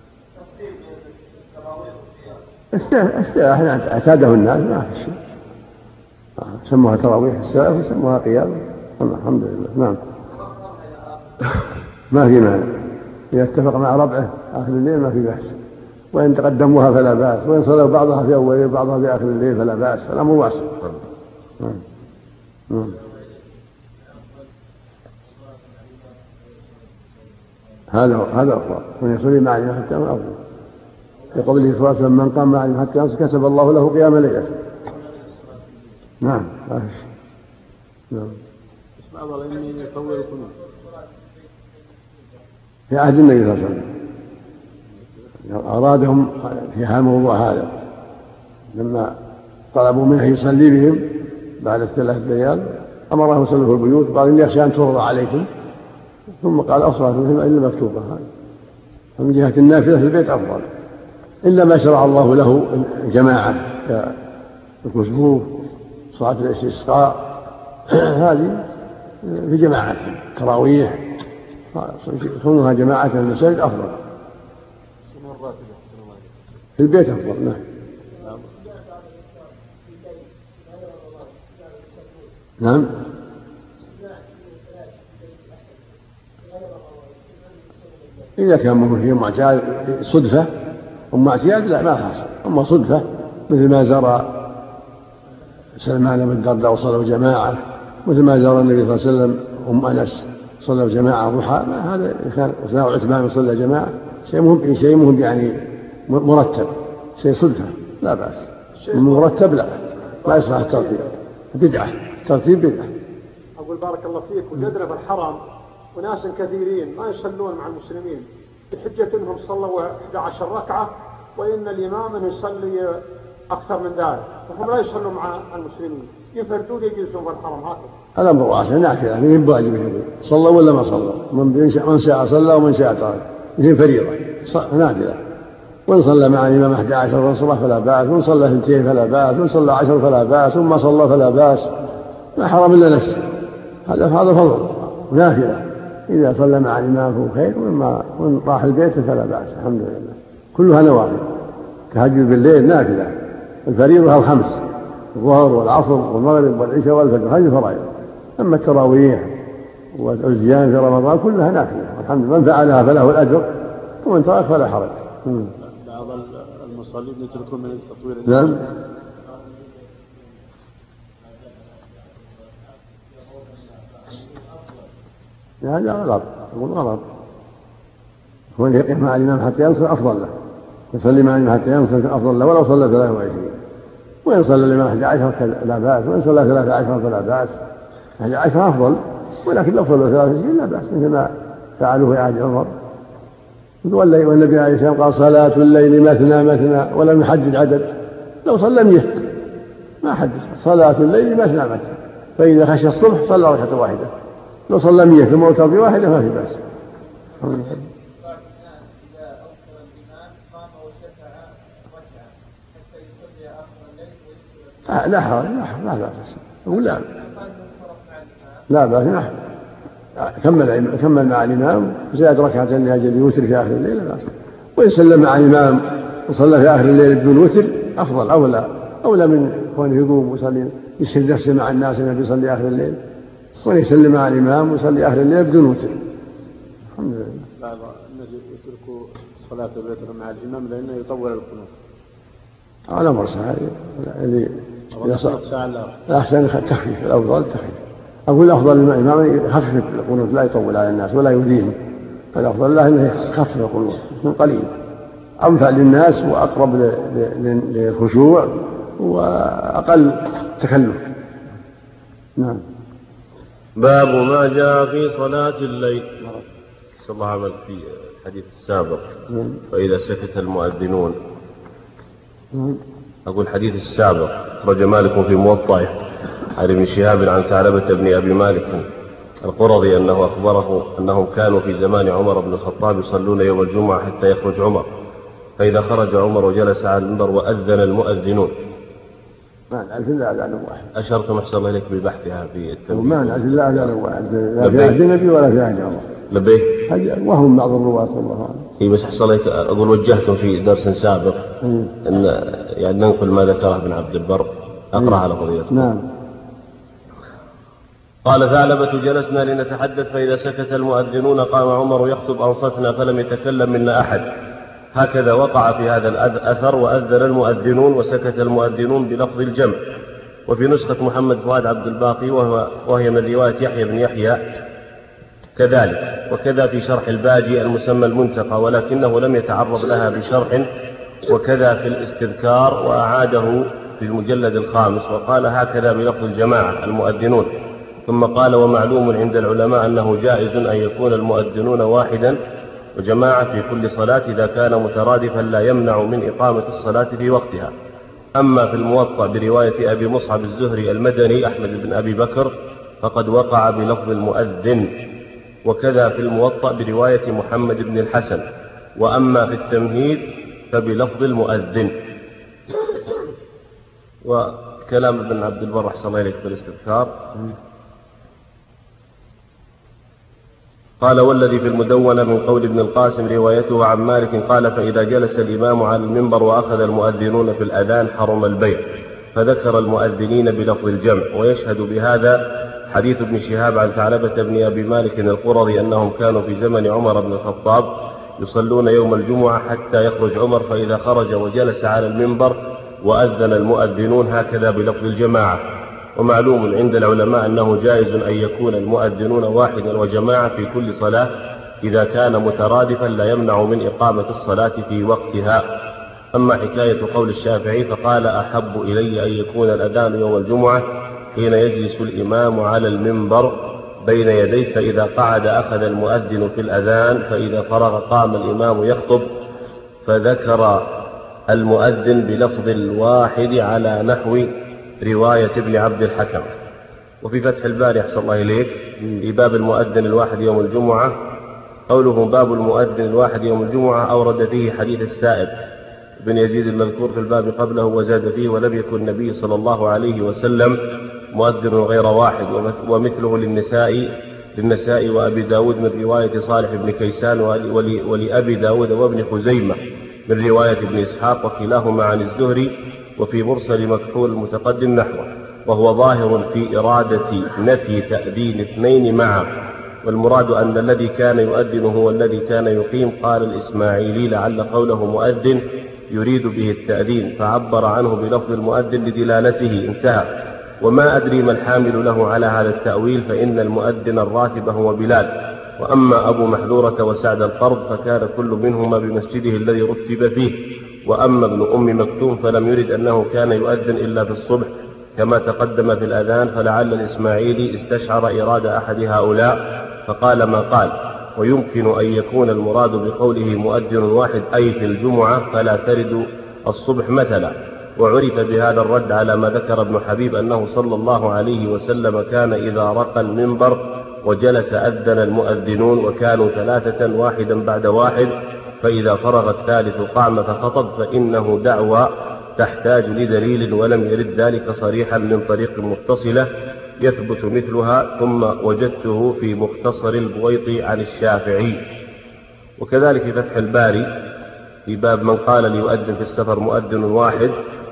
احنا اعتاده الناس ما في شيء سموها تراويح السلف وسموها قيام الحمد لله. نعم. ما في مانع إذا اتفق مع ربعه آخر الليل ما في بأس. وإن تقدموها فلا بأس، وإن صلوا بعضها في أول وبعضها في آخر الليل فلا بأس، الأمر واسع. هذا هذا أفضل، من يصلي مع الإمام حتى ما أفضل. لقوله صلى الله عليه وسلم: من قام مع الإمام حتى ينصت كتب الله له قيام ليلته. نعم. نعم. في عهد النبي صلى الله عليه وسلم أرادهم في هذا الموضوع هذا، لما طلبوا منه يصلي بهم بعد الثلاث ليال أمره يصلوا في البيوت، قال: إني أخشى أن تفرض عليكم، ثم قال: الصلاة إلا مكتوبة. فمن جهة النافلة في البيت أفضل، إلا ما شرع الله له الجماعة كالكسوف، صلاة الاستسقاء، هذه في جماعة، تراويح كونها جماعة في المساجد أفضل، في البيت أفضل. نعم. نعم. إذا كان ممكن فيهم معتاد صدفة أم اعتياد لا ما حصل، أما صدفة مثل ما زار سلمان بن الدرداء وصلوا جماعة، مثل ما زار النبي صلى الله عليه وسلم أم أنس صلوا جماعة ضحى، هذا كان وسناء عثمان صلى جماعة شيء مهم، شيء مهم يعني مرتب، شيء صدفة لا بأس، مرتب لا لا يصلح الترتيب، بدعة، ترتيب بدعة. أقول بارك الله فيك، وجدنا في الحرم وناس كثيرين ما يصلون مع المسلمين بحجة أنهم صلوا إحدى عشرة ركعة، وإن الإمام أنه يصلي أكثر من ذلك، فهم لا يصلون مع المسلمين، يفردون يجلسون في الحرم هكذا. الأمر واسع، نافلة من واجب، صلوا ولا ما صلوا، من شاء صلى ومن شاء ترك، مثل فريضة نافلة. وإن صلى مع الإمام أحد عشر وانصرف فلا بأس، وإن صلى اثنتين فلا بأس، وإن صلى عشر فلا بأس، وما صلى فلا بأس، ما حرم إلا نفسه، هذا هذا فضل نافلة. إذا صلى مع الإمام فهو خير، وإن راح البيت فلا بأس، الحمد لله. كلها نوافل، تهجد بالليل نافلة، الفريضة الخمس، الظهر والعصر والمغرب والعشاء والفجر، هذه فرائض. أما التراويح والزيان في رمضان كلها نافلة، والحمد لله، من فعلها فله الأجر، ومن ترك فلا حرج. بعض المصلين يتركون من التطوير. نعم. هذا غلط، يقول غلط، هو يقف مع الإمام حتى ينصر أفضل له، يصلي مع الإمام حتى ينصر أفضل له ولو صلى ثلاثة وعشرين، وإن صلى الإمام أحد عشر لا بأس، وإن صلى ثلاثة عشر فلا بأس، أحد عشر أفضل، ولكن لو صلى ثلاثة وعشرين لا بأس، مثل ما فعلوه في عهد عمر. والنبي عليه السلام قال: صلاة الليل مثنى مثنى، ولم يحدد عدد، لو صلى مئة ما حدد، صلاة الليل مثنى مثنى، فإذا خشى الصبح صلى ركعة واحدة، لو صلى مئة ثم أوتر بواحدة ما في بأس. آه لا حرج، لا بأس، لا لا بأس، نحن كمل كمل مع الإمام زاد ركعتين لأجل يوتر في آخر الليل، لا بأس. وإن سلم مع الإمام وصلى في آخر الليل بدون وتر أفضل، أولى أولى من كونه يقوم ويصلي يسهل نفسه مع الناس النبي يصلي آخر الليل، وإن يسلم مع الإمام ويصلي آخر الليل بدون وتر. الحمد لله. بعض الناس يتركوا صلاة الوتر مع الإمام لأنه يطول القنوت. هذا أمر سهل، اللي أحسن التخفيف، الأفضل التخفيف. أقول الأفضل الإمام يخفف القنوت، لا يطول على الناس ولا يؤذيهم، فالأفضل له أنه يخفف القنوت من قليل، أنفع للناس وأقرب للخشوع وأقل تكلف. نعم. باب ما جاء في صلاة الليل. صلى الله عليه وسلم في الحديث السابق: فإذا سكت المؤذنون. أقول الحديث السابق أخرج مالك في موطئه عن ابن شهاب عن ثعلبة بن أبي مالك القرظي أنه أخبره أنهم كانوا في زمان عمر بن الخطاب يصلون يوم الجمعة حتى يخرج عمر، فإذا خرج عمر وجلس على المنبر وأذن المؤذنون. ما نعرف إلا أذان واحد. أشرت محسن الله إليك ببحثها في التنبيه. ما نعرف إلا أذان واحد، لا في عهد النبي ولا في عهد عمر. لبيه. وهم بعض الرواة صلى الله عليه وسلم. إيه بس حصل لك أقول وجهتم في درس سابق أن يعني ننقل ما ذكره ابن عبد البر، أقرأ على فضيلتكم. نعم. قال: ثعلبة: جلسنا لنتحدث، فإذا سكت المؤذنون قام عمر يخطب، أنصتنا فلم يتكلم منا أحد، هكذا وقع في هذا الأثر وأذن المؤذنون وسكت المؤذنون بلفظ الجمع. وفي نسخة محمد فؤاد عبد الباقي وهو وهي من رواية يحيى بن يحيى كذلك، وكذا في شرح الباجي المسمى المنتقى ولكنه لم يتعرض لها بشرح، وكذا في الاستذكار وأعاده في المجلد الخامس وقال هكذا بلفظ الجماعة المؤذنون. ثم قال ومعلوم عند العلماء أنه جائز أن يكون المؤذنون واحدا وجماعة في كل صلاة إذا كان مترادفا لا يمنع من إقامة الصلاة في وقتها. أما في الموطأ برواية أبي مصعب الزهري المدني أحمد بن أبي بكر فقد وقع بلفظ المؤذن، وكذا في الموطأ برواية محمد بن الحسن. وأما في التمهيد فبلفظ المؤذن. وكلام ابن عبد البر أحسن الله إليك في الاستذكار قال والذي في المدونة من قول ابن القاسم روايته عن مالك قال فإذا جلس الإمام على المنبر وأخذ المؤذنون في الأذان حرم البيع، فذكر المؤذنين بلفظ الجمع. ويشهد بهذا حديث ابن شهاب عن ثعلبة بن أبي مالك القرظي أنهم كانوا في زمن عمر بن الخطاب يصلون يوم الجمعة حتى يخرج عمر، فإذا خرج وجلس على المنبر وأذن المؤذنون هكذا بلفظ الجماعة. ومعلوم عند العلماء أنه جائز أن يكون المؤذنون واحدا وجماعة في كل صلاة إذا كان مترادفا لا يمنع من إقامة الصلاة في وقتها. أما حكاية قول الشافعي فقال أحب إلي أن يكون الأذان يوم الجمعة حين يجلس الإمام على المنبر بين يديه، فإذا قعد أخذ المؤذن في الأذان، فإذا فرغ قام الإمام يخطب، فذكر المؤذن بلفظ الواحد على نحو رواية ابن عبد الحكم. وفي فتح الباري أحسن الله إليك في باب المؤذن الواحد يوم الجمعة قوله باب المؤذن الواحد يوم الجمعة أورد فيه حديث السائب بن يزيد المذكور في الباب قبله وزاد فيه ولم يكن النبي صلى الله عليه وسلم مؤذن غير واحد. ومثله للنساء للنساء وأبي داود من رواية صالح بن كيسان ولأبي داود وابن خزيمة من رواية ابن إسحاق وكلاهما عن الزهري. وفي مرسل مكحول المتقدم نحوه، وهو ظاهر في إرادة نفي تأذين اثنين معا، والمراد أن الذي كان يؤذن هو الذي كان يقيم. قال الإسماعيلي لعل قوله مؤذن يريد به التأذين فعبر عنه بلفظ المؤذن لدلالته، انتهى. وما أدري ما الحامل له على هذا التأويل، فإن المؤذن الراتب هو بلال. وأما أبو محذورة وسعد القرض فكان كل منهما بمسجده الذي رتب فيه. وأما ابن أم مكتوم فلم يرد أنه كان يؤذن إلا في الصبح كما تقدم في الأذان، فلعل الإسماعيلي استشعر إرادة أحد هؤلاء فقال ما قال. ويمكن أن يكون المراد بقوله مؤذن واحد أي في الجمعة فلا ترد الصبح مثلا. وعرف بهذا الرد على ما ذكر ابن حبيب أنه صلى الله عليه وسلم كان إذا رقى المنبر وجلس أذن المؤذنون وكانوا ثلاثة واحدا بعد واحد، فإذا فرغ الثالث قام فخطب، فإنه دعوى تحتاج لدليل ولم يرد ذلك صريحا من طريق متصلة يثبت مثلها. ثم وجدته في مختصر البويطي عن الشافعي. وكذلك في فتح الباري في باب من قال ليؤذن في السفر مؤذن واحد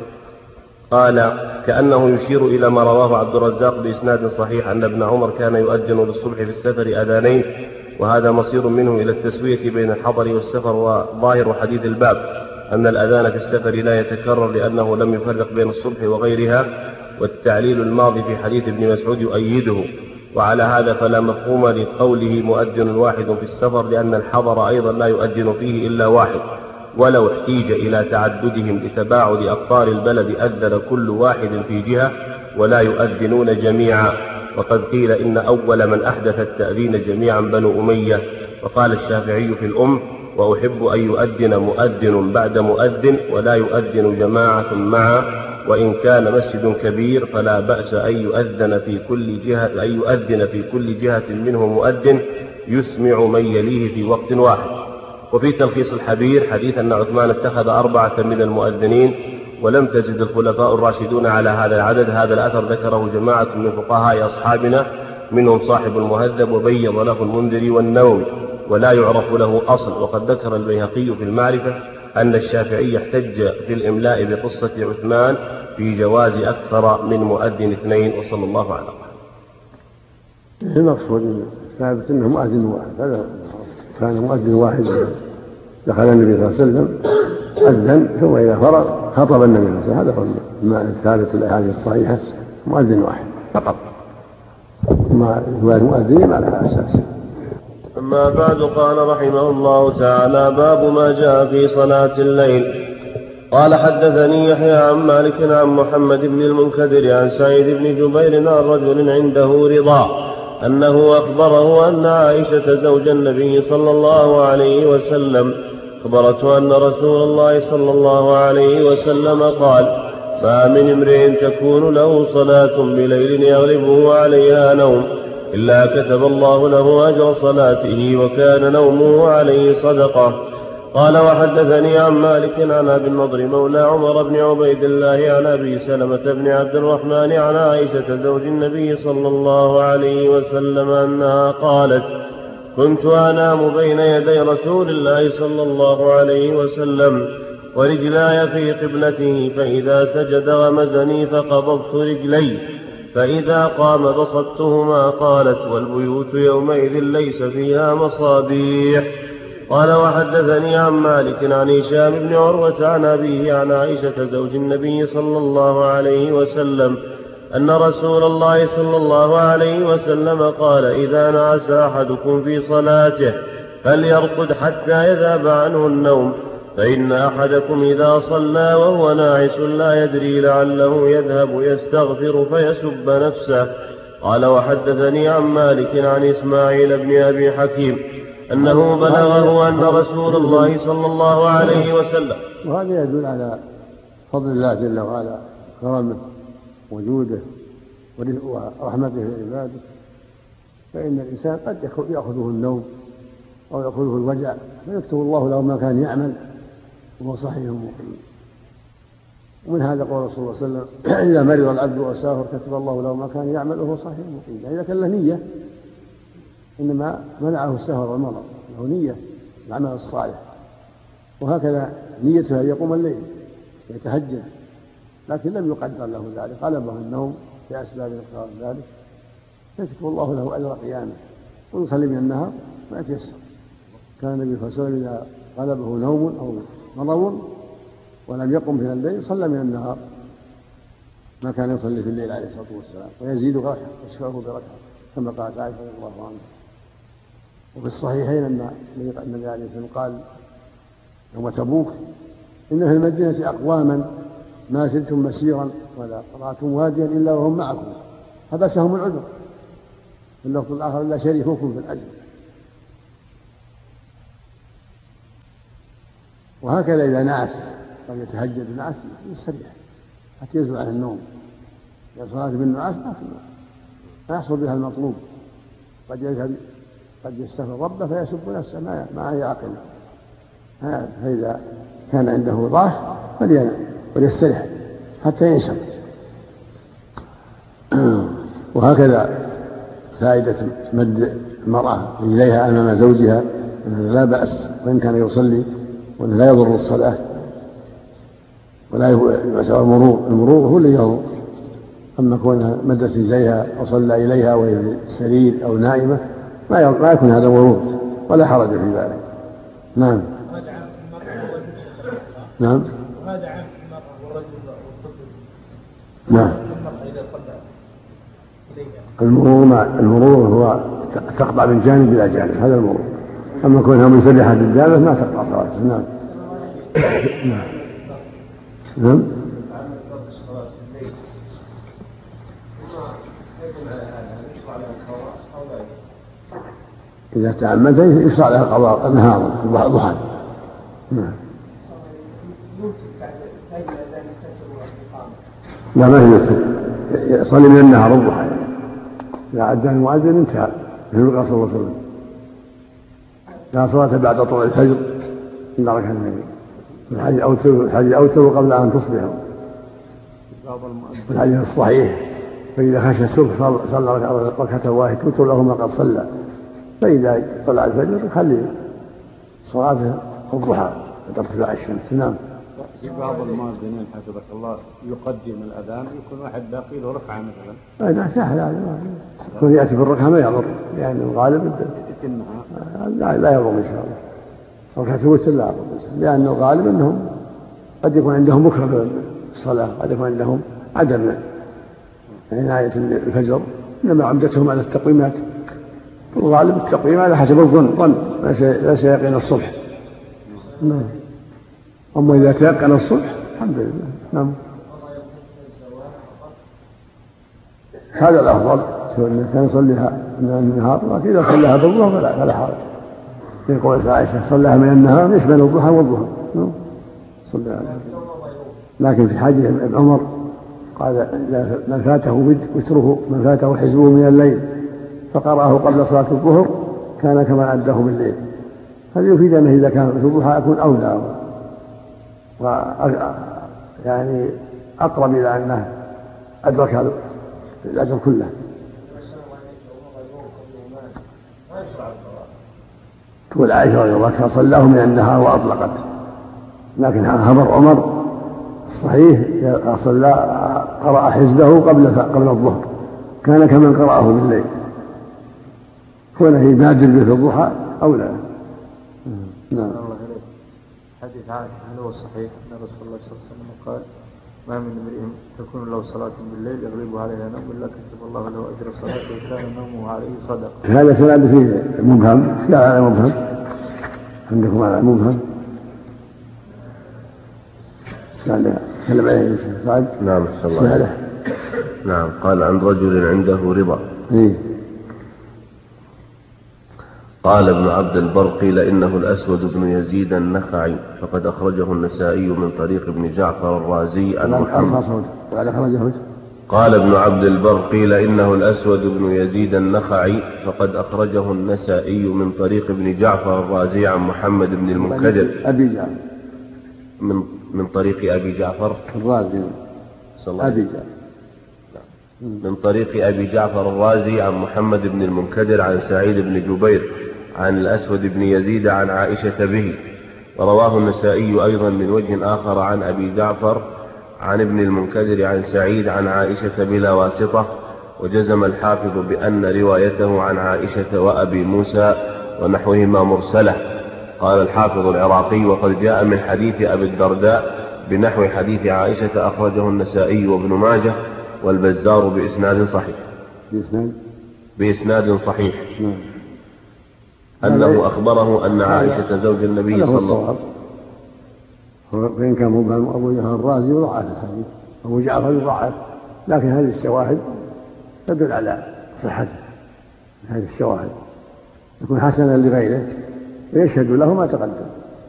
قال كأنه يشير إلى ما رواه عبد الرزاق بإسناد صحيح أن ابن عمر كان يؤذن للصبح في السفر أذانين، وهذا مصير منه إلى التسوية بين الحضر والسفر. وظاهر حديث الباب أن الأذان في السفر لا يتكرر لأنه لم يفرق بين الصبح وغيرها، والتعليل الماضي في حديث ابن مسعود يؤيده. وعلى هذا فلا مفهوم لقوله مؤذن واحد في السفر، لأن الحضر أيضا لا يؤذن فيه إلا واحد، ولو احتيج إلى تعددهم لتباعد أقطار البلد أذن كل واحد في جهة ولا يؤذنون جميعا. وقد قيل إن أول من أحدث التأذين جميعا بنو أمية. وقال الشافعي في الأم وأحب أن يؤذن مؤذن بعد مؤذن ولا يؤذن جماعة معا، وإن كان مسجد كبير فلا بأس أن يؤذن في كل جهة أن يؤذن في كل جهة منه مؤذن يسمع من يليه في وقت واحد. وفي تلخيص الحبير حديث أن عثمان اتخذ أربعة من المؤذنين ولم تزد الخلفاء الراشدون على هذا العدد. هذا الأثر ذكره جماعة من فقهاء أصحابنا منهم صاحب المهذب وبين له المنذري والنووي، ولا يعرف له أصل. وقد ذكر البيهقي في المعرفة أن الشافعي احتج في الإملاء بقصة عثمان في جواز أكثر من مؤذن اثنين. وصلى الله على المقصود ثابت أنه مؤذن واحد، هذا كان مؤذن واحد دخل النبي صلى الله عليه وسلم أذن ثم إذا فرغ خطب النبي صلى الله عليه وسلم. هذا هو المعنى الثالث في الأحاديث الصحيحة، مؤذن واحد فقط، ما هو المؤذنين على أساس. أما بعد، قال رحمه الله تعالى: باب ما جاء في صلاة الليل. قال: حدثني يحيى عن مالك عن محمد بن المنكدر عن سعيد بن جبير عن رجل عنده رضا أنه أخبره أن عائشة زوج النبي صلى الله عليه وسلم أخبرته أن رسول الله صلى الله عليه وسلم قال: ما من امرئ تكون له صلاة بليل يغلبه عليها نوم إلا كتب الله له أجر صلاته وكان نومه عليه صدقة. قال: وحدثني عن مالك عن أبي النضر مولى عمر بن عبيد الله عن أبي سلمة بن عبد الرحمن عن عائشة زوج النبي صلى الله عليه وسلم أنها قالت: كنت أنام بين يدي رسول الله صلى الله عليه وسلم ورجلاي في قبلته، فإذا سجد غمزني فقبضت رجلي، فإذا قام بسطتهما. قالت: والبيوت يومئذ ليس فيها مصابيح. قال: وحدثني عن مالك عن هشام بن عروة عن أبيه عن عائشة زوج النبي صلى الله عليه وسلم أن رسول الله صلى الله عليه وسلم قال: إذا نعس أحدكم في صلاته فليرقد حتى يذهب عنه النوم، فإن أحدكم إذا صلى وهو ناعس لا يدري لعله يذهب يستغفر فيسب نفسه. قال: وحدثني عن مالك عن إسماعيل بن أبي حكيم أنه بلغه أن رسول الله صلى الله عليه وسلم. وهذا يدل على فضل الله جل وعلا، كرمه وجوده ورحمته لعباده، فإن الإنسان قد يأخذه النوم أو يأخذه الوجع فيكتب الله له ما كان يعمل وهو صحيح مقيم. ومن هذا قول رسول الله صلى الله عليه وسلم: إذا مرض العبد وسافر كتب الله له ما كان يعمل وهو صحيح مقيم. يعني إذا كان له نية، إنما منعه السفر والمرض، له نية العمل الصالح، وهكذا نيته أن يقوم الليل يتهجد، لكن لم يقدر له ذلك، غلبه النوم في أسباب اقتضاء ذلك، يكتب الله له أجر قيامه ويصلي من النهار ما يتيسر. كان النبي صلى الله عليه وسلم إذا غلبه نوم أو مرض ولم يقم من الليل صلى من النهار ما كان يصلي في الليل عليه الصلاة والسلام، ويزيد ركعة يشفعه بركعة كما قالت عائشة رضي الله عنها. وفي الصحيحين أن النبي عليه الصلاة والسلام قال يوم تبوك: إن في المدينة أقواما ما سرتم مسيرا ولا قطعتم واديا إلا وهم معكم حبسهم العذر، في اللفظ الآخر: إلا شريككم في الأجر. وهكذا إذا نعس قد يتهجد النعس يستريح حتى يزول عن النوم. إذا صلاة بالنعاس ما يحصل بها المطلوب، قد يذهب قد يستغفر ربه فيسب نفسه ما هي عقل. فإذا كان عنده ضعف فلينام وليستريح حتى ينشط. وهكذا فائدة مد المرأة رجليها أمام زوجها لا بأس، وإن كان يصلي وأنه لا يضر الصلاة ولا يعتبر مرور، المرور هو اللي يضر. أما كونها مدت رجليها وصلى إليها وهي في السرير أو نائمة ما يكون هذا مرور ولا حرج في ذلك. نعم. نعم. وهذا عام في المرأة والرجل والطفل. نعم. المرأة إذا صلى إليها. المرور مع المرور هو تقطع من جانب إلى جانب، هذا المرور. أما كونها منسلحة الدابة ما تقطع صلاتها. نعم. نعم. نعم. إذا تعمد يشرع لها قضاء النهار ضحى. نعم. لا ما هي يصلي من النهار الضحى، إذا أذن المؤذن انتهى. النبي صلى الله عليه وسلم: لا صلاة بعد طلوع الفجر إلا ركعتين، الحديث أوتر قبل أن تصبحوا. الحديث الصحيح: فإذا خشى الصبح صلى ركعة واحدة توتر له ما قد صلى، فإذا طلع الفجر خلي صلاته الضحى ترتفع الشمس. نعم. في بعض المؤذنين حفظك الله يقدم الأذان يكون واحد باقي له ركعة مثلا. لا سهل هذا، يكون يأتي بالركعة ما يضر، يعني الغالب لا لا يضر إن شاء الله. ركعة الوتر لا أقل لأنه غالب أنهم قد يكون عندهم بكرة بالصلاة، قد يكون عندهم عدم عناية الفجر، إنما عمدتهم على التقويمات، والغالب التقويم على حسب الظن ظن لا سيقين الصبح. نعم. أما إذا تيقن الصبح الحمد لله. نعم. هذا الأفضل، سواء كان يصليها من النهار، لكن إذا صلىها بالضحى فلا فلا حرج. يقول عائشة صلىها من النهار نسبة للضحى والضحى. صلى. لكن في حديث ابن عمر قال من فاته وتره من فاته حزبه من الليل فقرأه قبل صلاة الظهر كان كما أداه بالليل. هذا يفيد أنه إذا كان في الضحى يكون أولى و يعني أقرب إلى أنه أدرك هذا الأجر كله. تقول عائشة رضي الله عنها صلاه من النهار وأطلقت، لكن خبر عمر الصحيح صلى قرأ حزبه قبل قبل الظهر كان كمن قرأه بالليل، كونه يبادر به في الضحى أو لا. نعم. حديث عائشة هل هو صحيح أن رسول الله صلى الله عليه وسلم قال ما من امرئ تكون له صلاة بالليل يغلب عليها نوم إلا كتب الله له أجر صلاته وكان نومه عليه صدقة؟ هذا سند فيه مبهم، لا على مبهم عندكم على مبهم. سأل سلم عليه سعد. نعم الله. نعم. قال عن رجل عنده رضا. إيه؟ قال ابن عبد البر قيل إنه الأسود بن يزيد النخعي فقد أخرجه النسائي من طريق ابن جعفر الرازي عن محمد. قال ابن عبد البر قيل إنه الأسود بن يزيد النخعي فقد أخرجه النسائي من طريق ابن جعفر الرازي عن محمد بن المنكدر أبي جعفر من من طريق أبي جعفر الرازي أبي جعفر من طريق أبي جعفر الرازي عن محمد بن المنكدر عن سعيد بن جبير عن الأسود بن يزيد عن عائشة به. ورواه النسائي أيضا من وجه آخر عن أبي جعفر عن ابن المنكدر عن سعيد عن عائشة بلا واسطة. وجزم الحافظ بأن روايته عن عائشة وأبي موسى ونحوهما مرسلة. قال الحافظ العراقي وقد جاء من حديث أبي الدرداء بنحو حديث عائشة أخرجه النسائي وابن ماجه والبزار بإسناد صحيح. بإسناد بإسناد صحيح أنه أخبره أن عائشة زوج النبي صلى الله عليه وسلم. وإن كان مبهم أبو جعفر الرازي يضعف الحديث، أبو جعفر يضعف، لكن هذه الشواهد تدل على صحته. هذه الشواهد يكون حسنا لغيره ويشهد له ما تقدم.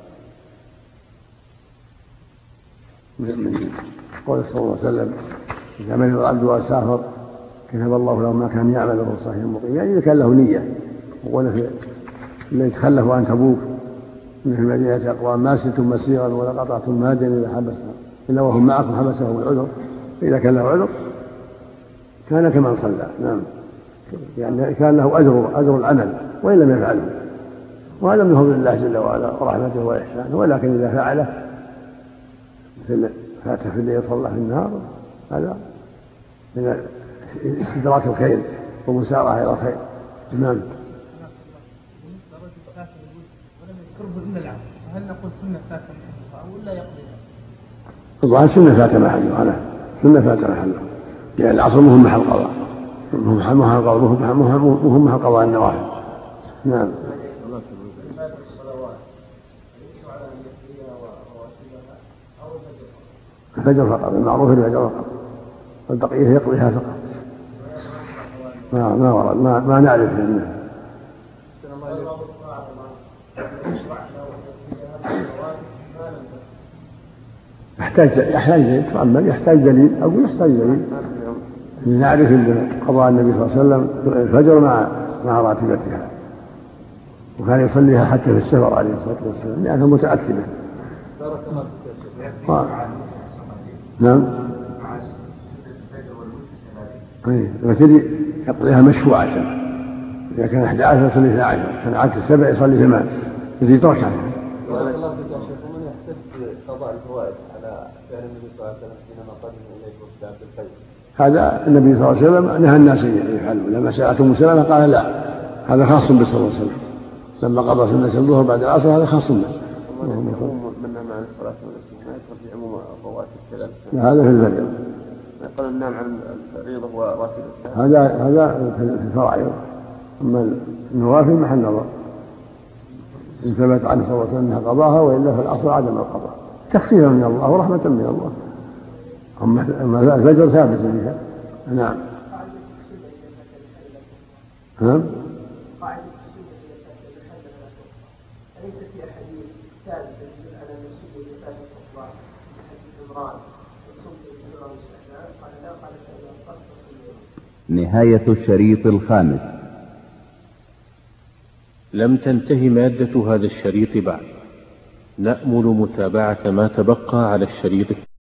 من قول صلى الله عليه وسلم إذا مرض العبد وسافر كتب الله له ما كان يعمل وهو صحيح مقيم، يعني إذا كان له نية. وقال في الذين تخلفوا عن تبوك من المدينة أقوام ما سلتم مسيرا ولا قطعتم مادا إلا حبسنا إلا وهم معكم حبسهم العذر، إذا كان له عذر كان كمن صلى. نعم. يعني كان له أجر أجر العمل وإن لم يفعله، وهذا من فضل الله جل وعلا ورحمته وإحسانه. ولكن إذا فعله مثل فات في الليل صلى في النهار هذا من استدراك الخير ومسارعة إلى الخير. نعم. هل نقول سنة فاتة ولا يقضي؟ الظاهر سنة فاتة محله، أنا سنة فاتة محله، لأن العصر مهم محل قضاء، مهم محل قضاء، مهم محل قضاء النوافل. نعم. الفجر فقط، المعروف الفجر فقط، والبقية يقضيها فقط. ما ما ورد، ما, ما نعرف منه. يحتاج يحتاج دليل، يحتاج دليل أو يحتاج دليل. نعرف قضاء النبي صلى الله عليه وسلم الفجر مع مع راتبتها، وكان يصليها حتى في السفر عليه الصلاة والسلام لأنها متأكدة. نعم. الوتر يقضيها مشفوعة، إذا كان أحد عشر يصلي اثنا عشر، كان عدد السبع يصلي ثمان، يزيد ركعة. قضاء الفوائد على فعل النبي صلى الله عليه وسلم حينما قدم إليه وفد عبد الفجر. هذا النبي صلى الله عليه وسلم نهى الناس أن يفعلوا، لما سألته مسلمة قال لا، هذا خاص به صلى الله عليه وسلم، لما قضى سنة الظهر بعد العصر هذا خاص به. منها مع الصلاة والسلام ما يدخل في عموم الرواتب كذلك. هذا في الفريضة. يقول النام عن الفريضة وراتب هذا هذا في الفرائض، أما النوافل محل نظر، إن ثبت عنه صلى الله عليه وسلم أنها قضاها وإلا في الأصل عدم القضاء تخفيفا من الله ورحمة من الله. أما الفجر ثابت بها. نعم. نعم. أليس في حديث ثابت يدل على أن السجود لفاتح الأطلاق حديث عمران يصوم في الاستحلال قال لا قال فإذا نهاية الشريط الخامس. لم تنتهي مادة هذا الشريط بعد، نأمل متابعة ما تبقى على الشريط